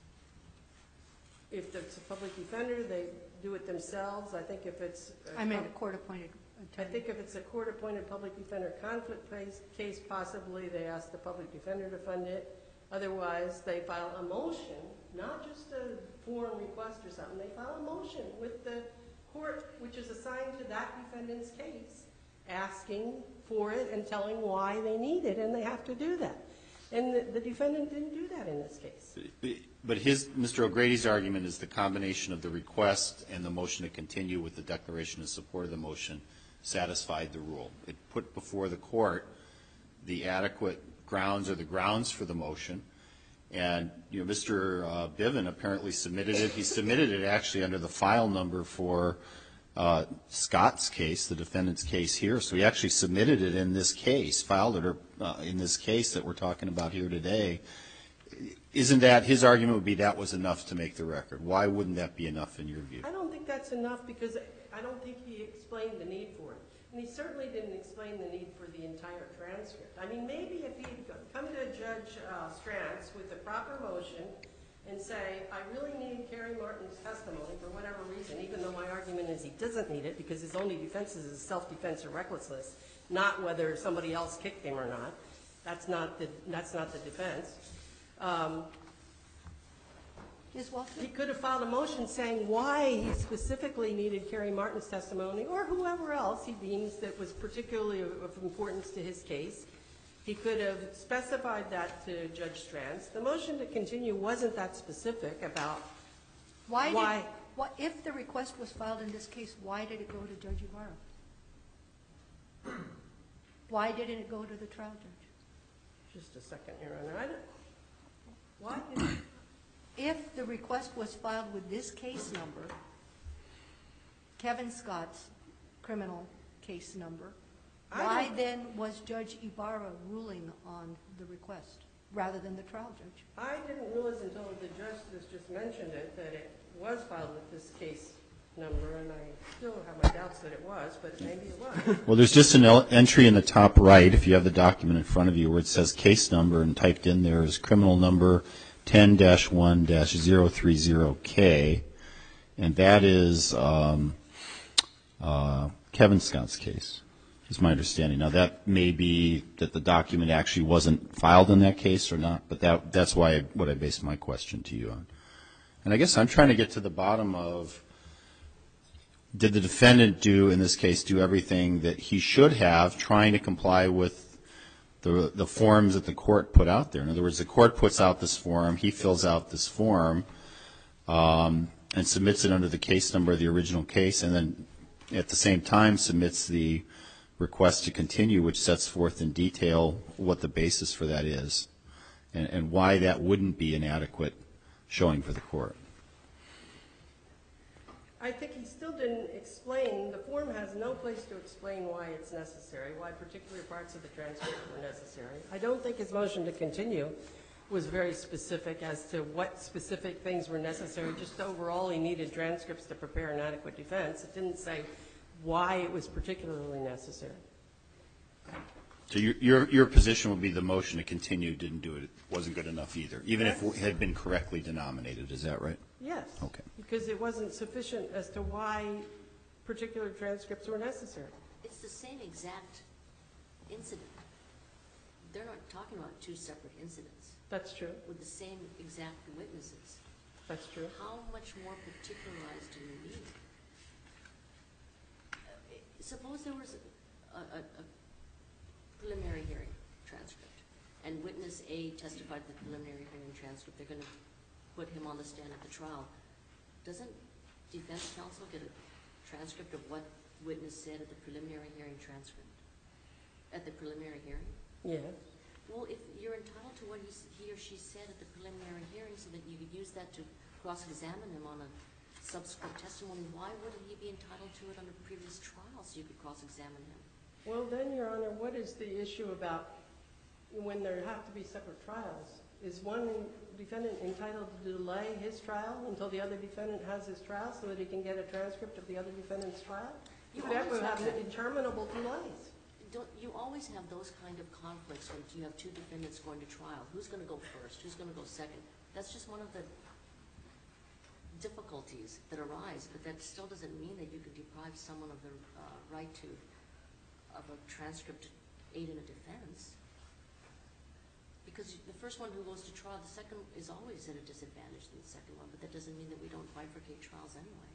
if it's a public defender, they do it themselves. I think if it's. a I mean, a pub- court-appointed I attorney. think if it's a court-appointed public defender conflict case, case, possibly they ask the public defender to fund it. Otherwise, they file a motion, not just a form request or something. They file a motion with the court, which is assigned to that defendant's case, asking for it and telling why they need it, and they have to do that. And the, the defendant didn't do that in this case. But his, Mister O'Grady's argument is the combination of the request and the motion to continue with the declaration in support of the motion satisfied the rule. It put before the court the adequate grounds or the grounds for the motion. And, you know, Mister uh, Bivin apparently submitted it. He submitted it actually under the file number for uh, Scott's case, the defendant's case here. So he actually submitted it in this case, filed it uh, in this case that we're talking about here today. isn't that, his argument would be that was enough to make the record. Why wouldn't that be enough in your view? I don't think that's enough because I don't think he explained the need for it. And he certainly didn't explain the need for the entire transcript. I mean, maybe if he'd come to Judge uh, Stranz with the proper motion and say, I really need Kerry Martin's testimony for whatever reason, even though my argument is he doesn't need it because his only defense is self-defense or recklessness, not whether somebody else kicked him or not. That's not the, that's not the defense. Um, Miz Walter? He could have filed a motion saying why he specifically needed Kerry Martin's testimony or whoever else he deems that was particularly of of importance to his case. He could have specified that to Judge Stranz. The motion to continue wasn't that specific about Why why. did, what, if the request was filed in this case, why did it go to Judge Ibarra? Why didn't it go to the trial judge? Just a second, Your Honor. I don't, why did If the request was filed with this case number, Kevin Scott's criminal case number, I why don't- then was Judge Ibarra ruling on the request rather than the trial judge? I didn't realize until the justice just mentioned it that it was filed with this case number, and I still have my doubts that it was, but maybe it was. Well, there's just an el- entry in the top right, if you have the document in front of you, where it says case number, and typed in there is criminal number ten dash one dash zero three zero K, and that is um, uh, Kevin Scott's case, is my understanding. Now, that may be that the document actually wasn't filed in that case or not, but that that's why I, what I based my question to you on. And I guess I'm trying to get to the bottom of, did the defendant do, in this case, do everything that he should have, trying to comply with the the forms that the court put out there? In other words, the court puts out this form, he fills out this form, um, and submits it under the case number of the original case, and then at the same time submits the request to continue, which sets forth in detail what the basis for that is, and, and why that wouldn't be an adequate showing for the court. I think he still didn't explain, the form has no place to explain why it's necessary, why particular parts of the transcript were necessary. I don't think his motion to continue was very specific as to what specific things were necessary. Just overall, he needed transcripts to prepare an adequate defense. It didn't say why it was particularly necessary. So your, your, your position would be the motion to continue didn't do it, wasn't good enough either, even if it had been correctly denominated, is that right? Yes. Okay. Because it wasn't sufficient as to why particular transcripts were necessary. It's the same exact incident. They're not talking about two separate incidents That's true. with the same exact witnesses. That's true. How much more particularized do you need? Uh, Suppose there was a, a, a preliminary hearing transcript, and witness A testified at the preliminary hearing transcript. They're going to put him on the stand at the trial. Doesn't defense counsel get a transcript of what witness said at the preliminary hearing transcript? At the preliminary hearing? Yes. Well, if you're entitled to what he, s- he or she said at the preliminary hearing so that you could use that to cross-examine him on a subsequent testimony, why wouldn't he be entitled to it on a previous trial so you could cross-examine him? Well, then, Your Honor, what is the issue about when there have to be separate trials? Is one defendant entitled to delay his trial until the other defendant has his trial so that he can get a transcript of the other defendant's trial? You That would always have have that. interminable delays. Don't, you always have those kind of conflicts when you have two defendants going to trial. Who's going to go first? Who's going to go second? That's just one of the difficulties that arise, but that still doesn't mean that you can deprive someone of the uh, right to, of a transcript to aid in a defense. Because the first one who goes to trial, the second is always at a disadvantage than the second one, but that doesn't mean that we don't bifurcate trials anyway.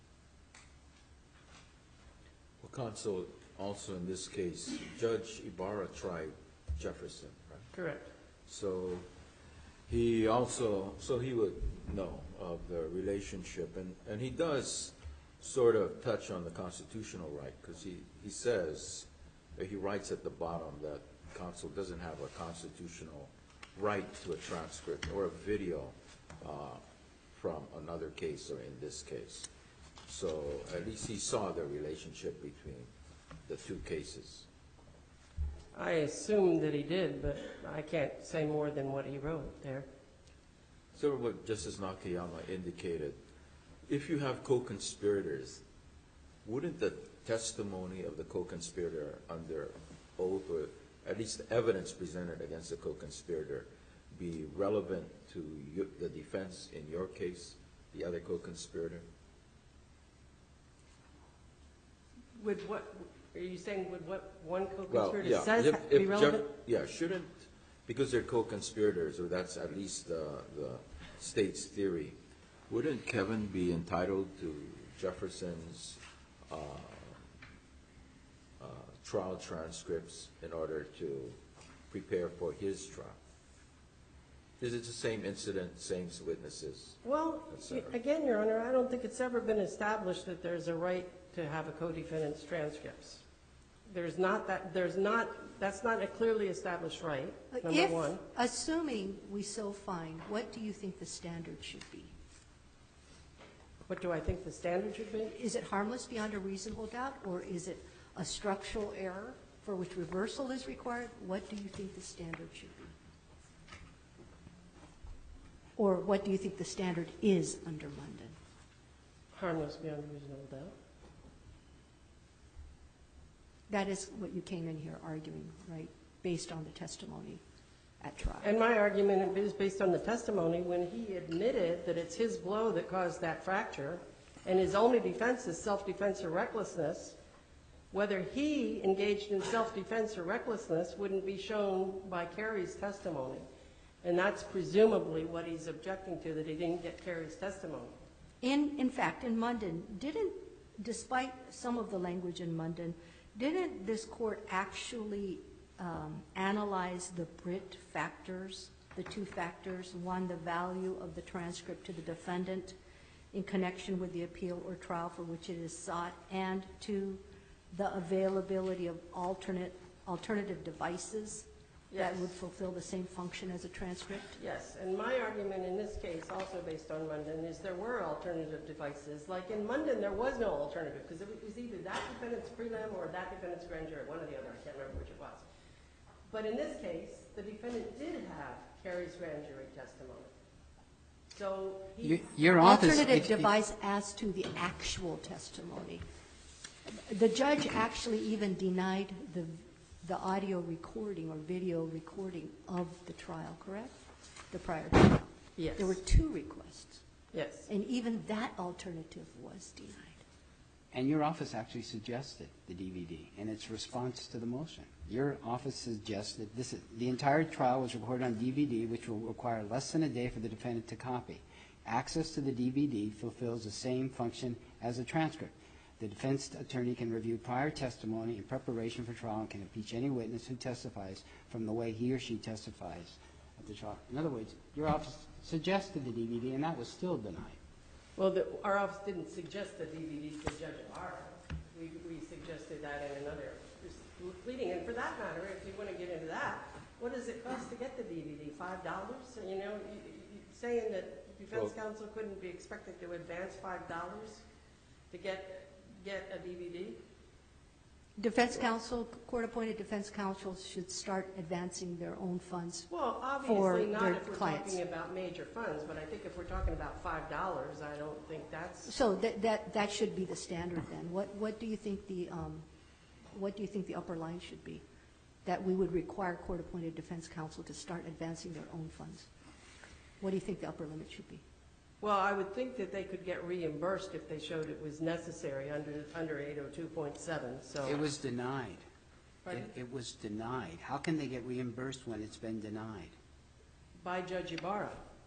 Well, counsel, also in this case, Judge Ibarra tried Jefferson, right? Correct. So he also, so he would know of the relationship, and, and he does sort of touch on the constitutional right, because he, he says, that he writes at the bottom that counsel doesn't have a constitutional right to a transcript or a video uh, from another case or in this case. So at least he saw the relationship between the two cases. I assume that he did, but I can't say more than what he wrote there. sort of what Justice Nakayama indicated, if you have co-conspirators, wouldn't the testimony of the co-conspirator under oath, or at least the evidence presented against the co-conspirator, be relevant to you, the defense in your case, the other co-conspirator? Would what, are you saying would what one Well, co-conspirator yeah, says if, ha- be if, relevant? Jeff- yeah, shouldn't, because they're co-conspirators, or that's at least the, the state's theory, wouldn't Kevin be entitled to Jefferson's uh, uh, trial transcripts in order to prepare for his trial? Because it's the same incident, same witnesses. Well, et cetera. again, Your Honor, I don't think it's ever been established that there's a right to have a co-defendant's transcripts. There's not that, there's not, that's not a clearly established right, number If, one. assuming we so find, what do you think the standard should be? What do I think the standard should be? Is it harmless beyond a reasonable doubt, or is it a structural error for which reversal is required? What do you think the standard should be? Or what do you think the standard is under London? Harmless beyond a reasonable doubt. That is what you came in here arguing, right, based on the testimony at trial. And my argument is based on the testimony when he admitted that it's his blow that caused that fracture, and his only defense is self-defense or recklessness. Whether he engaged in self-defense or recklessness wouldn't be shown by Carey's testimony. And that's presumably what he's objecting to, that he didn't get Carey's testimony. In, in fact, in Munden, didn't, despite some of the language in Munden, didn't this court actually um, analyze the Britt factors, the two factors, one, the value of the transcript to the defendant in connection with the appeal or trial for which it is sought, and two, the availability of alternate, alternative devices that Yes. would fulfill the same function as a transcript? Yes, and my argument in this case, also based on Munden, is there were alternative devices. Like in Munden, there was no alternative, because it was either that defendant's prelim or that defendant's grand jury, one or the other, I can't remember which it was. But in this case, the defendant did have Carey's grand jury testimony. So Your, he, your office. Alternative if- if- device as to the actual testimony. The judge actually even denied the, the audio recording or video recording of the trial, correct? The prior trial. yes, There were two requests, yes. and even that alternative was denied. And your office actually suggested the D V D in its response to the motion. Your office suggested this, is- the entire trial was recorded on D V D, which will require less than a day for the defendant to copy. Access to the D V D fulfills the same function as a transcript. The defense attorney can review prior testimony in preparation for trial and can impeach any witness who testifies from the way he or she testifies at the trial. In other words, your office suggested the D V D, and that was still denied. Well, the, our office didn't suggest the D V D to Judge Ibarra. We, we suggested that in another pleading. And for that matter, if you want to get into that, what does it cost to get the D V D? Five dollars? So, you know, you, you, saying that defense Well- counsel couldn't be expected to advance five dollars to get get a D V D? Defense counsel, court-appointed defense counsel should start advancing their own funds. Well, For obviously not their if we're clients. talking about major funds, but I think if we're talking about five dollars, I don't think that's. So that, that, that should be the standard then. What, what do you think the, um, what do you think the upper line should be? That we would require court-appointed defense counsel to start advancing their own funds? What do you think the upper limit should be? Well, I would think that they could get reimbursed if they showed it was necessary under, under eight oh two point seven, so. It was denied. Pardon? It, it was denied. How can they get reimbursed when it's been denied? By Judge Ibarra.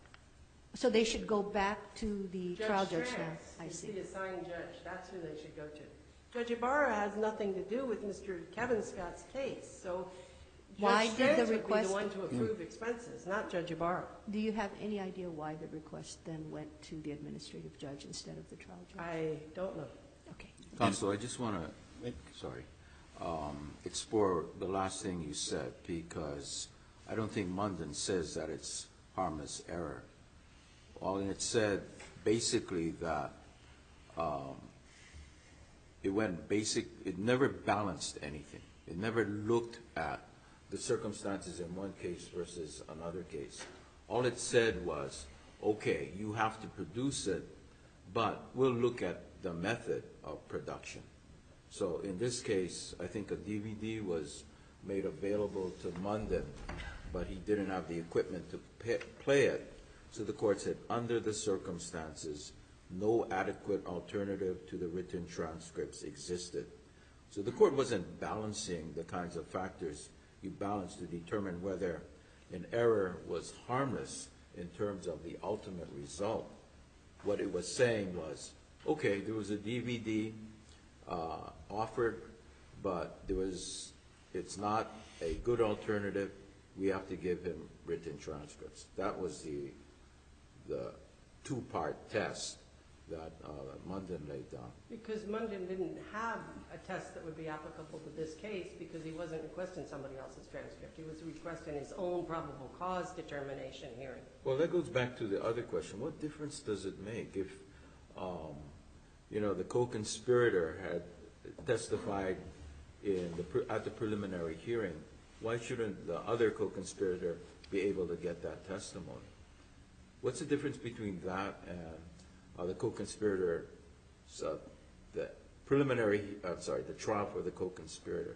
So they should go back to the trial judge now? Trance I is see. the assigned judge. That's who they should go to. Judge Ibarra has nothing to do with Mister Kevin Scott's case, so Why Judge did the Trance would be request- the one to approve expenses, not Judge Ibarra. Do you have any idea why the request then went to the administrative judge instead of the trial judge? I don't know. Okay. Counsel, I just want to, sorry, um, explore the last thing you said, because I don't think Munden says that it's harmless error. All it said basically that um, it went basic, it never balanced anything. It never looked at the circumstances in one case versus another case. All it said was, okay, you have to produce it, but we'll look at the method of production. So in this case, I think a D V D was made available to Munden, but he didn't have the equipment to pay, play it. So the court said, under the circumstances, no adequate alternative to the written transcripts existed. So the court wasn't balancing the kinds of factors you balance to determine whether an error was harmless in terms of the ultimate result. What it was saying was, okay, there was a D V D uh, offered, but there was, it's not a good alternative. We have to give him written transcripts. That was the the two-part test that uh, Munden laid down. Because Munden didn't have a test that would be applicable to this case because he wasn't requesting somebody else's transcript. He was requesting his own probable cause determination hearing. Well, that goes back to the other question. What difference does it make if, um, you know, the co-conspirator had testified in the pre at the preliminary hearing? Why shouldn't the other co-conspirator be able to get that testimony? What's the difference between that and uh, the co-conspirator, uh, the preliminary, I'm uh, sorry, the trial for the co-conspirators?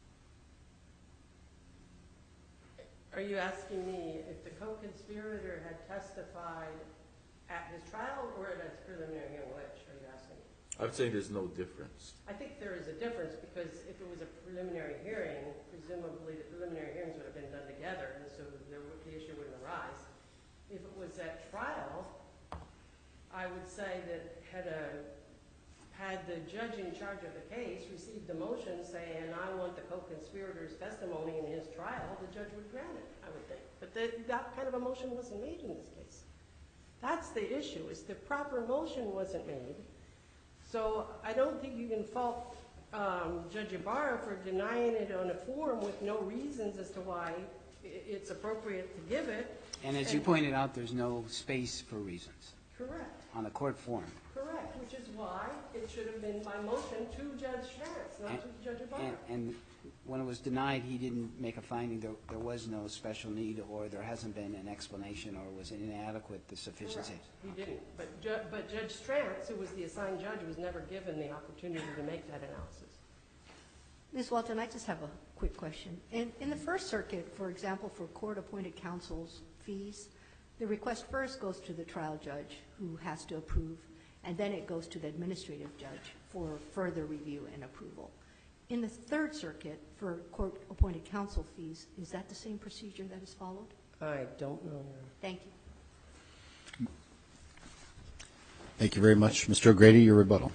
Are you asking me if the co-conspirator had testified at his trial or at his preliminary hearing? Which are you asking? I'm saying there's no difference. I think there is a difference because if it was a preliminary hearing, presumably the preliminary hearings would have been done together, and so there would, the issue wouldn't arise. If it was at trial, I would say that had a had the judge in charge of the case received a motion saying, I want the co-conspirator's testimony in his trial, the judge would grant it, I would think. But the, that kind of a motion wasn't made in this case. That's the issue, is the proper motion wasn't made. So I don't think you can fault um, Judge Ibarra for denying it on a form with no reasons as to why it's appropriate to give it. And as you pointed out, there's no space for reasons Correct. on the court form. Correct, which is why it should have been by motion to Judge Schwartz, not And- to Judge Ibarra. And, and when it was denied, he didn't make a finding there, there was no special need, or there hasn't been an explanation, or was inadequate the sufficiency. Correct. He didn't. But, Ju but Judge Strantz, who was the assigned judge, was never given the opportunity to make that analysis. Miz Walton, I just have a quick question. In, in the First Circuit, for example, for court-appointed counsel's fees, the request first goes to the trial judge, who has to approve, and then it goes to the administrative judge for further review and approval. In the Third Circuit, for court-appointed counsel fees, is that the same procedure that is followed? I don't know. Thank you. Thank you very much. Mister O'Grady, your rebuttal.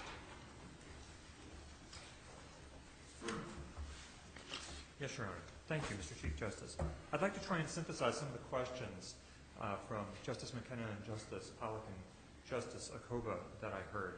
Yes, Your Honor. Thank you, Mister Chief Justice. I'd like to try and synthesize some of the questions uh, from Justice McKenna and Justice Pollack and Justice Acoba that I heard.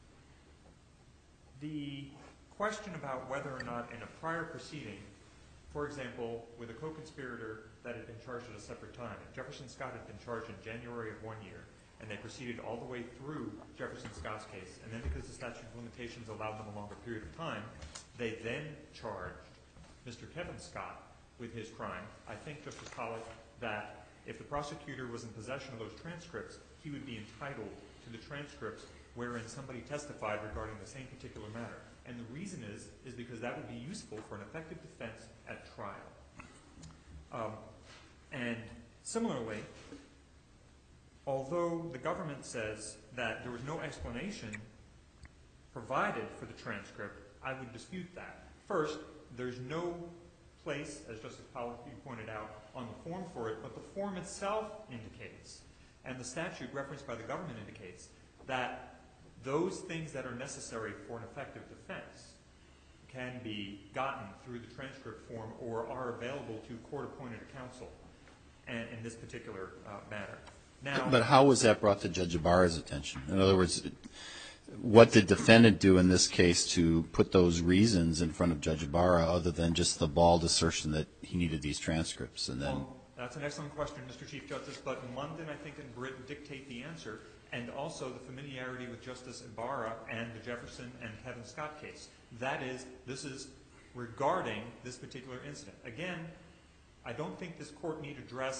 The question about whether or not in a prior proceeding, for example, with a co-conspirator that had been charged at a separate time, if Jefferson Scott had been charged in January of one year, and they proceeded all the way through Jefferson Scott's case, and then because the statute of limitations allowed them a longer period of time, they then charged Mister Kevin Scott with his crime. I think, Justice Pollack, that if the prosecutor was in possession of those transcripts, he would be entitled to the transcripts wherein somebody testified regarding the same particular matter. And the reason is, is because that would be useful for an effective defense at trial. Um, and similarly, although the government says that there was no explanation provided for the transcript, I would dispute that. First, there's no place, as Justice Pollack pointed out, on the form for it, but the form itself indicates, and the statute referenced by the government indicates, that those things that are necessary for an effective defense can be gotten through the transcript form or are available to court-appointed counsel and in this particular uh, matter. Now, But how was that brought to Judge Ibarra's attention? In other words, what did the defendant do in this case to put those reasons in front of Judge Ibarra other than just the bald assertion that he needed these transcripts? And then, well, that's an excellent question, Mister Chief Justice, but London, I think, and Britain dictate the answer, and also the familiarity with Justice Ibarra and the Jefferson and Kevin Scott case. That is, this is regarding this particular incident. Again, I don't think this court need address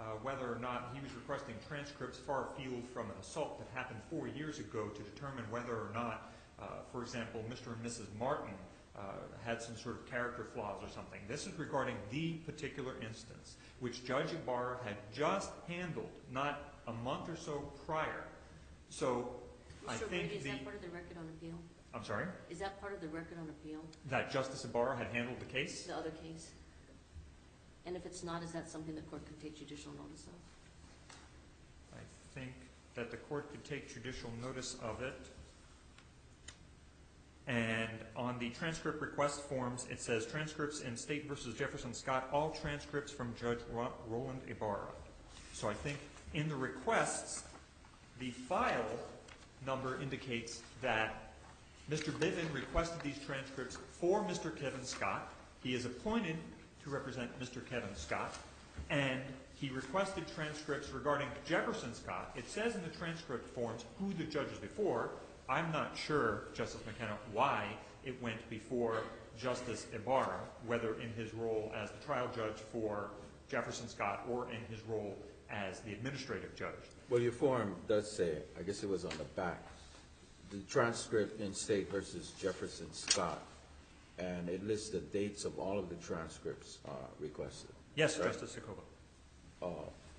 uh, whether or not he was requesting transcripts far afield from an assault that happened four years ago to determine whether or not, uh, for example, Mister and Missus Martin uh, had some sort of character flaws or something. This is regarding the particular instance, which Judge Ibarra had just handled not a month or so prior. So I Mister think Brady, is the... that part of the record on appeal? I'm sorry? Is that part of the record on appeal, That Justice Ibarra had handled the case? the other case? And if it's not, is that something the court can take judicial notice of? I think that the court could take judicial notice of it. And on the transcript request forms, it says transcripts in State versus Jefferson Scott, all transcripts from Judge Ro- Roland Ibarra. So I think in the requests, the file number indicates that Mister Bivin requested these transcripts for Mister Kevin Scott. He is appointed to represent Mister Kevin Scott, and he requested transcripts regarding Jefferson Scott. It says in the transcript forms who the judge is before. I'm not sure, Justice McKenna, why it went before Justice Ibarra, whether in his role as the trial judge for Jefferson Scott or in his role as the administrative judge. Well, your form does say, I guess it was on the back, the transcript in State versus Jefferson Scott, and it lists the dates of all of the transcripts uh, requested. Yes, right? Justice Sokoba. Uh,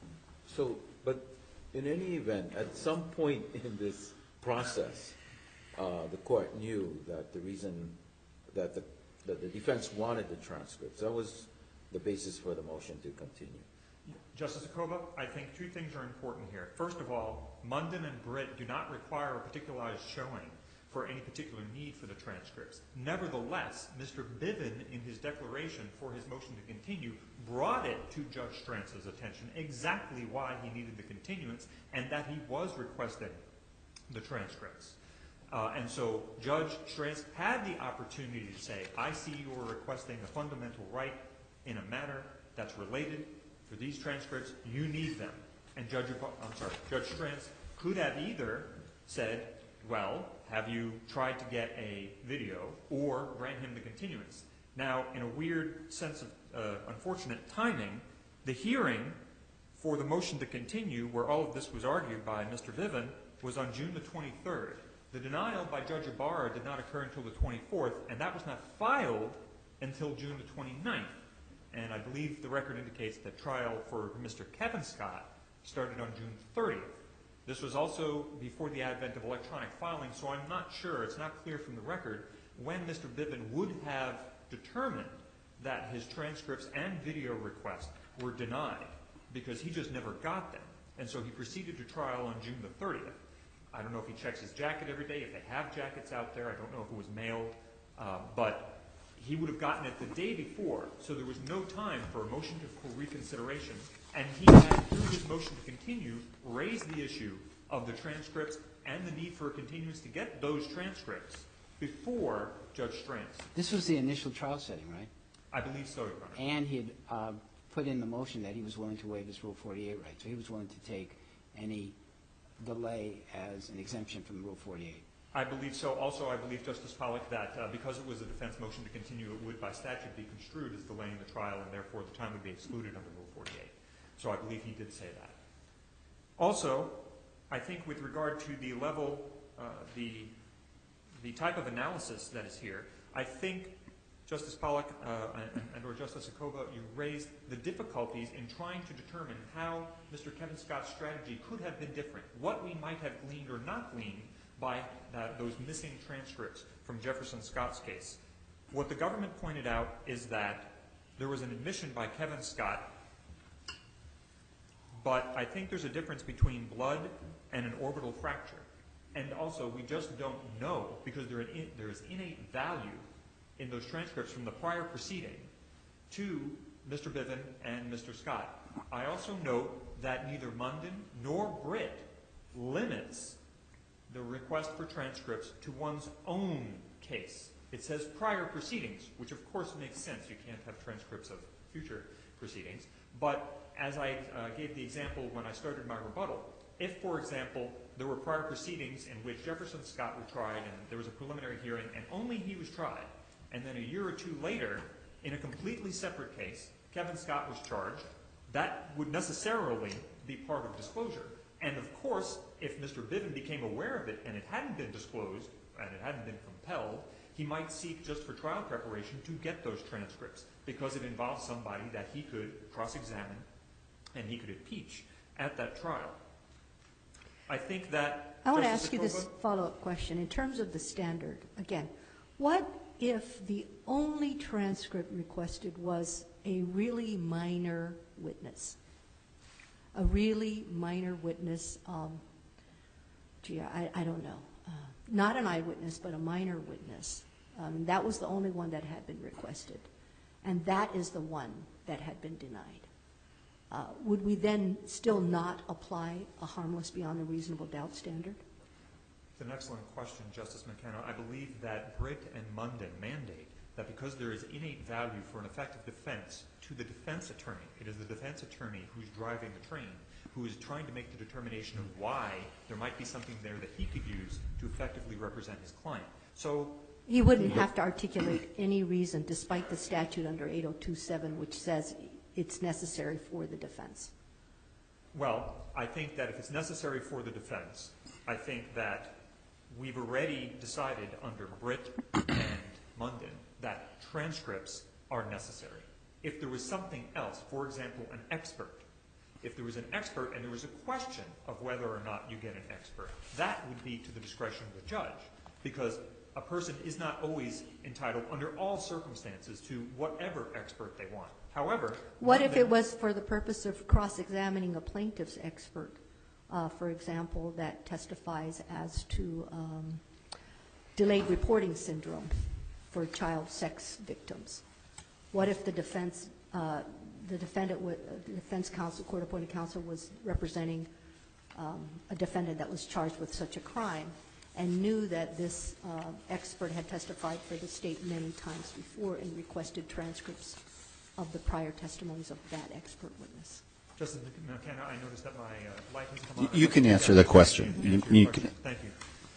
so, but in any event, at some point in this process, uh, the court knew that the reason that the, that the defense wanted the transcripts, that was the basis for the motion to continue. Justice Sokoba, I think two things are important here. First of all, Munden and Britt do not require a particularized showing for any particular need for the transcripts. Nevertheless, Mister Bivin, in his declaration for his motion to continue, brought it to Judge Strantz's attention exactly why he needed the continuance and that he was requesting the transcripts. Uh, and so Judge Strantz had the opportunity to say, I see you are requesting a fundamental right in a matter that's related. For these transcripts, you need them. And Judge, I'm sorry, Judge Strantz could have either said, well, have you tried to get a video, or grant him the continuance. Now, in a weird sense of uh, unfortunate timing, the hearing for the motion to continue, where all of this was argued by Mister Bivin, was on June the twenty-third. The denial by Judge Ibarra did not occur until the twenty-fourth, and that was not filed until June the twenty-ninth. And I believe the record indicates that trial for Mister Kevin Scott started on June thirtieth. This was also before the advent of electronic filing, so I'm not sure, it's not clear from the record, when Mister Bivin would have determined that his transcripts and video requests were denied, because he just never got them. And so he proceeded to trial on June the thirtieth. I don't know if he checks his jacket every day, if they have jackets out there, I don't know if it was mailed, uh, but he would have gotten it the day before, so there was no time for a motion to, for reconsideration, and he had, through his motion to continue, raised the issue of the transcripts and the need for a continuance to get those transcripts before Judge Strantz. This was the initial trial setting, right? I believe so, Your Honor. And he had uh, put in the motion that he was willing to waive his Rule forty-eight right, so he was willing to take any delay as an exemption from Rule forty-eight. I believe so. Also, I believe, Justice Pollack, that uh, because it was a defense motion to continue, it would by statute be construed as delaying the trial, and therefore the time would be excluded under Rule forty-eight. So I believe he did say that. Also, I think with regard to the level, uh, the, the type of analysis that is here, I think, Justice Pollack uh, and, and or Justice Sokoba, you raised the difficulties in trying to determine how Mister Kevin Scott's strategy could have been different, what we might have gleaned or not gleaned by that, those missing transcripts from Jefferson Scott's case. What the government pointed out is that there was an admission by Kevin Scott, but I think there's a difference between blood and an orbital fracture. And also, we just don't know, because there, in, there is innate value in those transcripts from the prior proceeding to Mister Bivin and Mister Scott. I also note that neither Munden nor Britt limits the request for transcripts to one's own case. It says prior proceedings, which of course makes sense. You can't have transcripts of future proceedings. But as I uh, gave the example when I started my rebuttal, if, for example, there were prior proceedings in which Jefferson Scott were tried and there was a preliminary hearing and only he was tried, and then a year or two later, in a completely separate case, Kevin Scott was charged, that would necessarily be part of disclosure. And of course, if Mister Bivin became aware of it and it hadn't been disclosed and it hadn't been compelled, he might seek just for trial preparation to get those transcripts because it involves somebody that he could cross-examine and he could impeach at that trial. I think that I want to Justice ask you this Scalia- follow-up question. In terms of the standard, again, what if the only transcript requested was a really minor witness? A really minor witness, um, gee, I, I don't know. Uh, not an eyewitness, but a minor witness. Um, that was the only one that had been requested. And that is the one that had been denied. Uh, would we then still not apply a harmless beyond a reasonable doubt standard? It's an excellent question, Justice McKenna. I believe that Britt and Munden mandate that because there is innate value for an effective defense to the defense attorney, it is the defense attorney who's driving the train, who is trying to make the determination of why there might be something there that he could use to effectively represent his client. So he wouldn't have to articulate any reason, despite the statute under eight oh two seven, which says it's necessary for the defense. Well, I think that if it's necessary for the defense, I think that we've already decided under Britt and Munden that transcripts are necessary. If there was something else, for example, an expert, if there was an expert and there was a question of whether or not you get an expert, that would be to the discretion of the judge, because a person is not always entitled under all circumstances to whatever expert they want. However, what if Munden- it was for the purpose of cross-examining a plaintiff's expert, uh, for example, that testifies as to um, delayed reporting syndrome for child sex victims? What if the defense, uh, the defendant, would, uh, the defense counsel, court-appointed counsel, was representing um, a defendant that was charged with such a crime, and knew that this uh, expert had testified for the state many times before and requested transcripts of the prior testimonies of that expert witness? Justice McKenna, I noticed that my uh, light has come on. You can answer the question. You- Answer your you question. can- Thank you.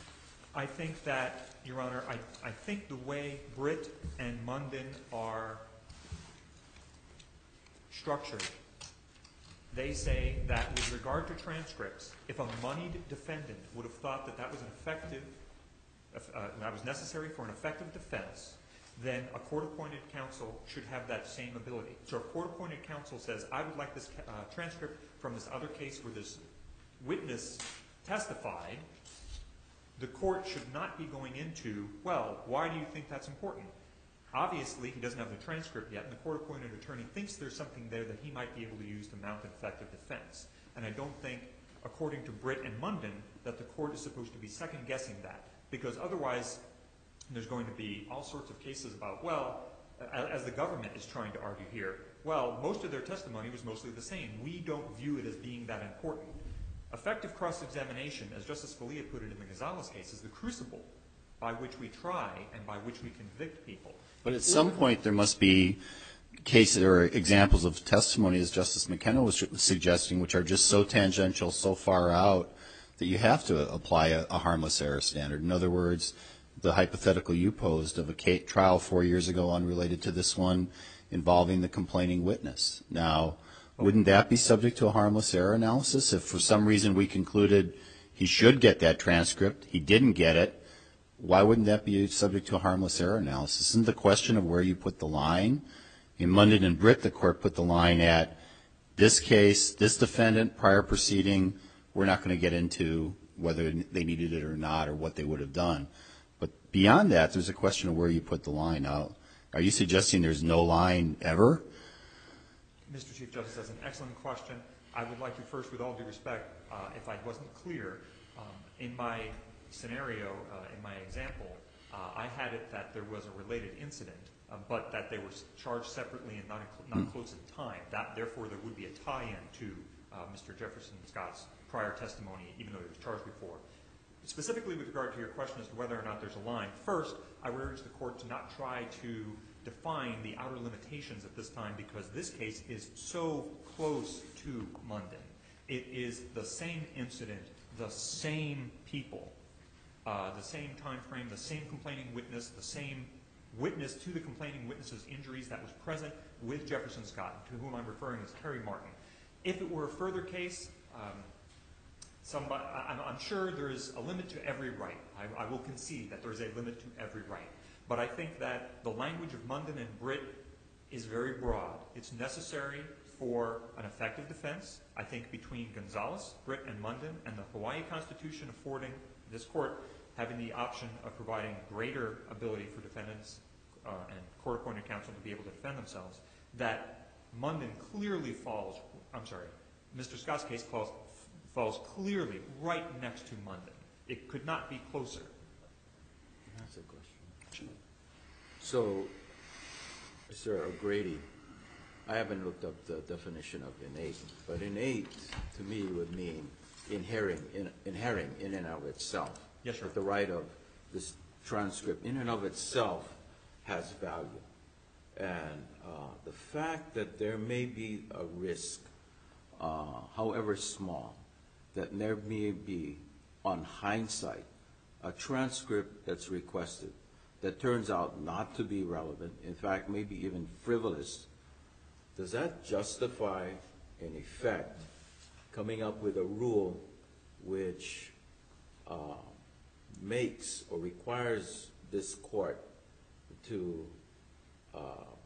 I think that, Your Honor, I, I think the way Britt and Munden are structured, they say that with regard to transcripts, if a moneyed defendant would have thought that that was an effective, uh, that was necessary for an effective defense, then a court-appointed counsel should have that same ability. So a court-appointed counsel says, I would like this uh, transcript from this other case where this witness testified. The court should not be going into, well, why do you think that's important? Obviously, he doesn't have the transcript yet, and the court-appointed attorney thinks there's something there that he might be able to use to mount an effective defense. And I don't think, according to Britt and Munden, that the court is supposed to be second-guessing that, because otherwise there's going to be all sorts of cases about, well, as the government is trying to argue here, well, most of their testimony was mostly the same. We don't view it as being that important. Effective cross-examination, as Justice Scalia put it in the Gonzalez case, is the crucible by which we try and by which we convict people. But at some point, there must be cases or examples of testimony, as Justice McKenna was suggesting, which are just so tangential, so far out, that you have to apply a, a harmless error standard. In other words, the hypothetical you posed of a case, trial four years ago unrelated to this one involving the complaining witness. Now, wouldn't that be subject to a harmless error analysis? If for some reason we concluded he should get that transcript, he didn't get it, why wouldn't that be subject to a harmless error analysis? Isn't the question of where you put the line? In Munden and Britt, the court put the line at this case, this defendant, prior proceeding, we're not going to get into whether they needed it or not or what they would have done. But beyond that, there's a question of where you put the line. Now, are you suggesting there's no line ever? Mister Chief Justice, that's an excellent question. I would like to first, with all due respect, uh, if I wasn't clear, um, in my scenario, uh, in my example, uh, I had it that there was a related incident, uh, but that they were charged separately and not, not close in time. That, therefore, there would be a tie-in to uh, Mister Jefferson Scott's prior testimony, even though he was charged before. Specifically with regard to your question as to whether or not there's a line, first, I would urge the court to not try to define the outer limitations at this time, because this case is so close to Munden. It is the same incident, the same people, uh, the same time frame, the same complaining witness, the same witness to the complaining witness's injuries that was present with Jefferson Scott, to whom I'm referring as Terry Martin. if it were a further case, um, somebody, I'm, I'm sure there is a limit to every right. I, I will concede that there is a limit to every right. But I think that the language of Munden and Britt is very broad. It's necessary for an effective defense. I think between Gonzalez, Britt, and Munden, and the Hawaii Constitution affording this court having the option of providing greater ability for defendants uh, and court-appointed counsel to be able to defend themselves, that Munden clearly falls, I'm sorry, Mister Scott's case falls, falls clearly right next to Munden. It could not be closer. That's a question. So, Mister O'Grady, I haven't looked up the definition of innate, but innate to me would mean inhering, in, inhering in and of itself. Yes, sir. That the right of this transcript in and of itself has value. And uh, the fact that there may be a risk, uh, however small, that there may be, on hindsight, a transcript that's requested that turns out not to be relevant, in fact, maybe even frivolous, does that justify, in effect, coming up with a rule which uh, makes or requires this court to uh,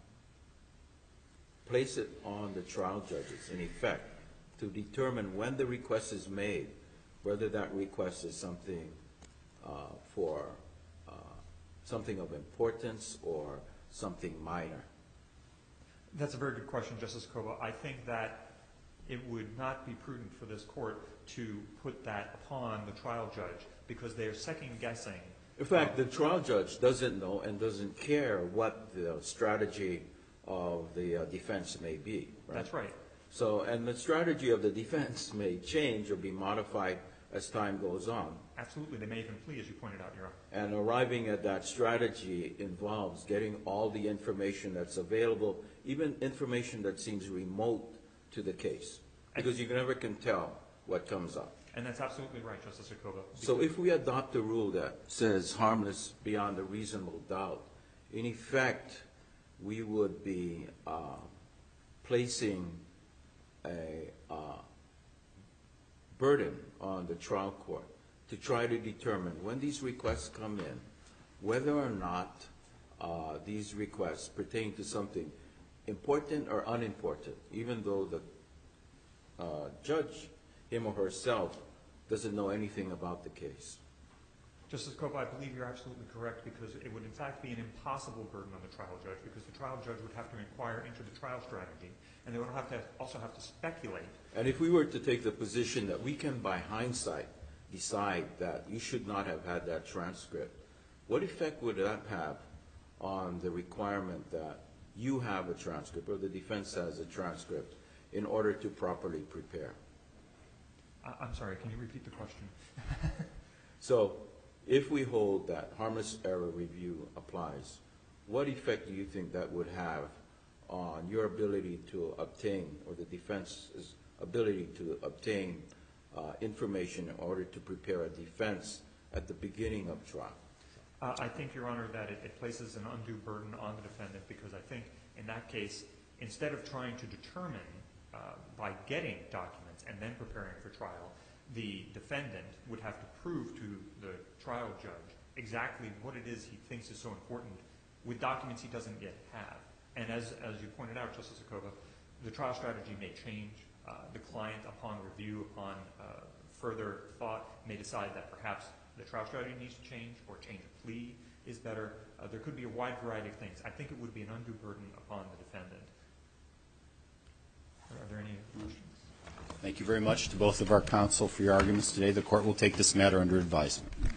place it on the trial judges, in effect, to determine when the request is made, whether that request is something uh, for uh, something of importance or something minor? That's a very good question, Justice Kova. I think that it would not be prudent for this court to put that upon the trial judge because they are second-guessing. In fact, the trial judge doesn't know and doesn't care what the strategy of the uh, defense may be. Right? That's right. So, and the strategy of the defense may change or be modified as time goes on. Absolutely. They may even flee, as you pointed out, Your Honor. And arriving at that strategy involves getting all the information that's available, even information that seems remote to the case, because you never can tell what comes up. And that's absolutely right, Justice Akova. So if we adopt a rule that says harmless beyond a reasonable doubt, in effect, we would be uh, placing a uh, burden on the trial court to try to determine when these requests come in, whether or not uh, these requests pertain to something important or unimportant, even though the uh, judge, him or herself, doesn't know anything about the case. Justice Kova, I believe you're absolutely correct because it would in fact be an impossible burden on the trial judge because the trial judge would have to inquire into the trial strategy and they would have to also have to speculate. And if we were to take the position that we can, by hindsight, decide that you should not have had that transcript, what effect would that have on the requirement that you have a transcript or the defense has a transcript in order to properly prepare? I I'm sorry, can you repeat the question? So, if we hold that harmless error review applies, what effect do you think that would have on your ability to obtain, or the defense's ability to obtain uh, information in order to prepare a defense at the beginning of trial? Uh, I think, Your Honor, that it, it places an undue burden on the defendant because I think in that case, instead of trying to determine uh, by getting documents and then preparing for trial, the defendant would have to prove to the trial judge exactly what it is he thinks is so important with documents he doesn't yet have. And as, as you pointed out, Justice Akova, the trial strategy may change. Uh, the client, upon review, upon uh, further thought, may decide that perhaps the trial strategy needs to change or change of plea is better. Uh, there could be a wide variety of things. I think it would be an undue burden upon the defendant. Are there any questions? Thank you very much to both of our counsel for your arguments today. The court will take this matter under advisement.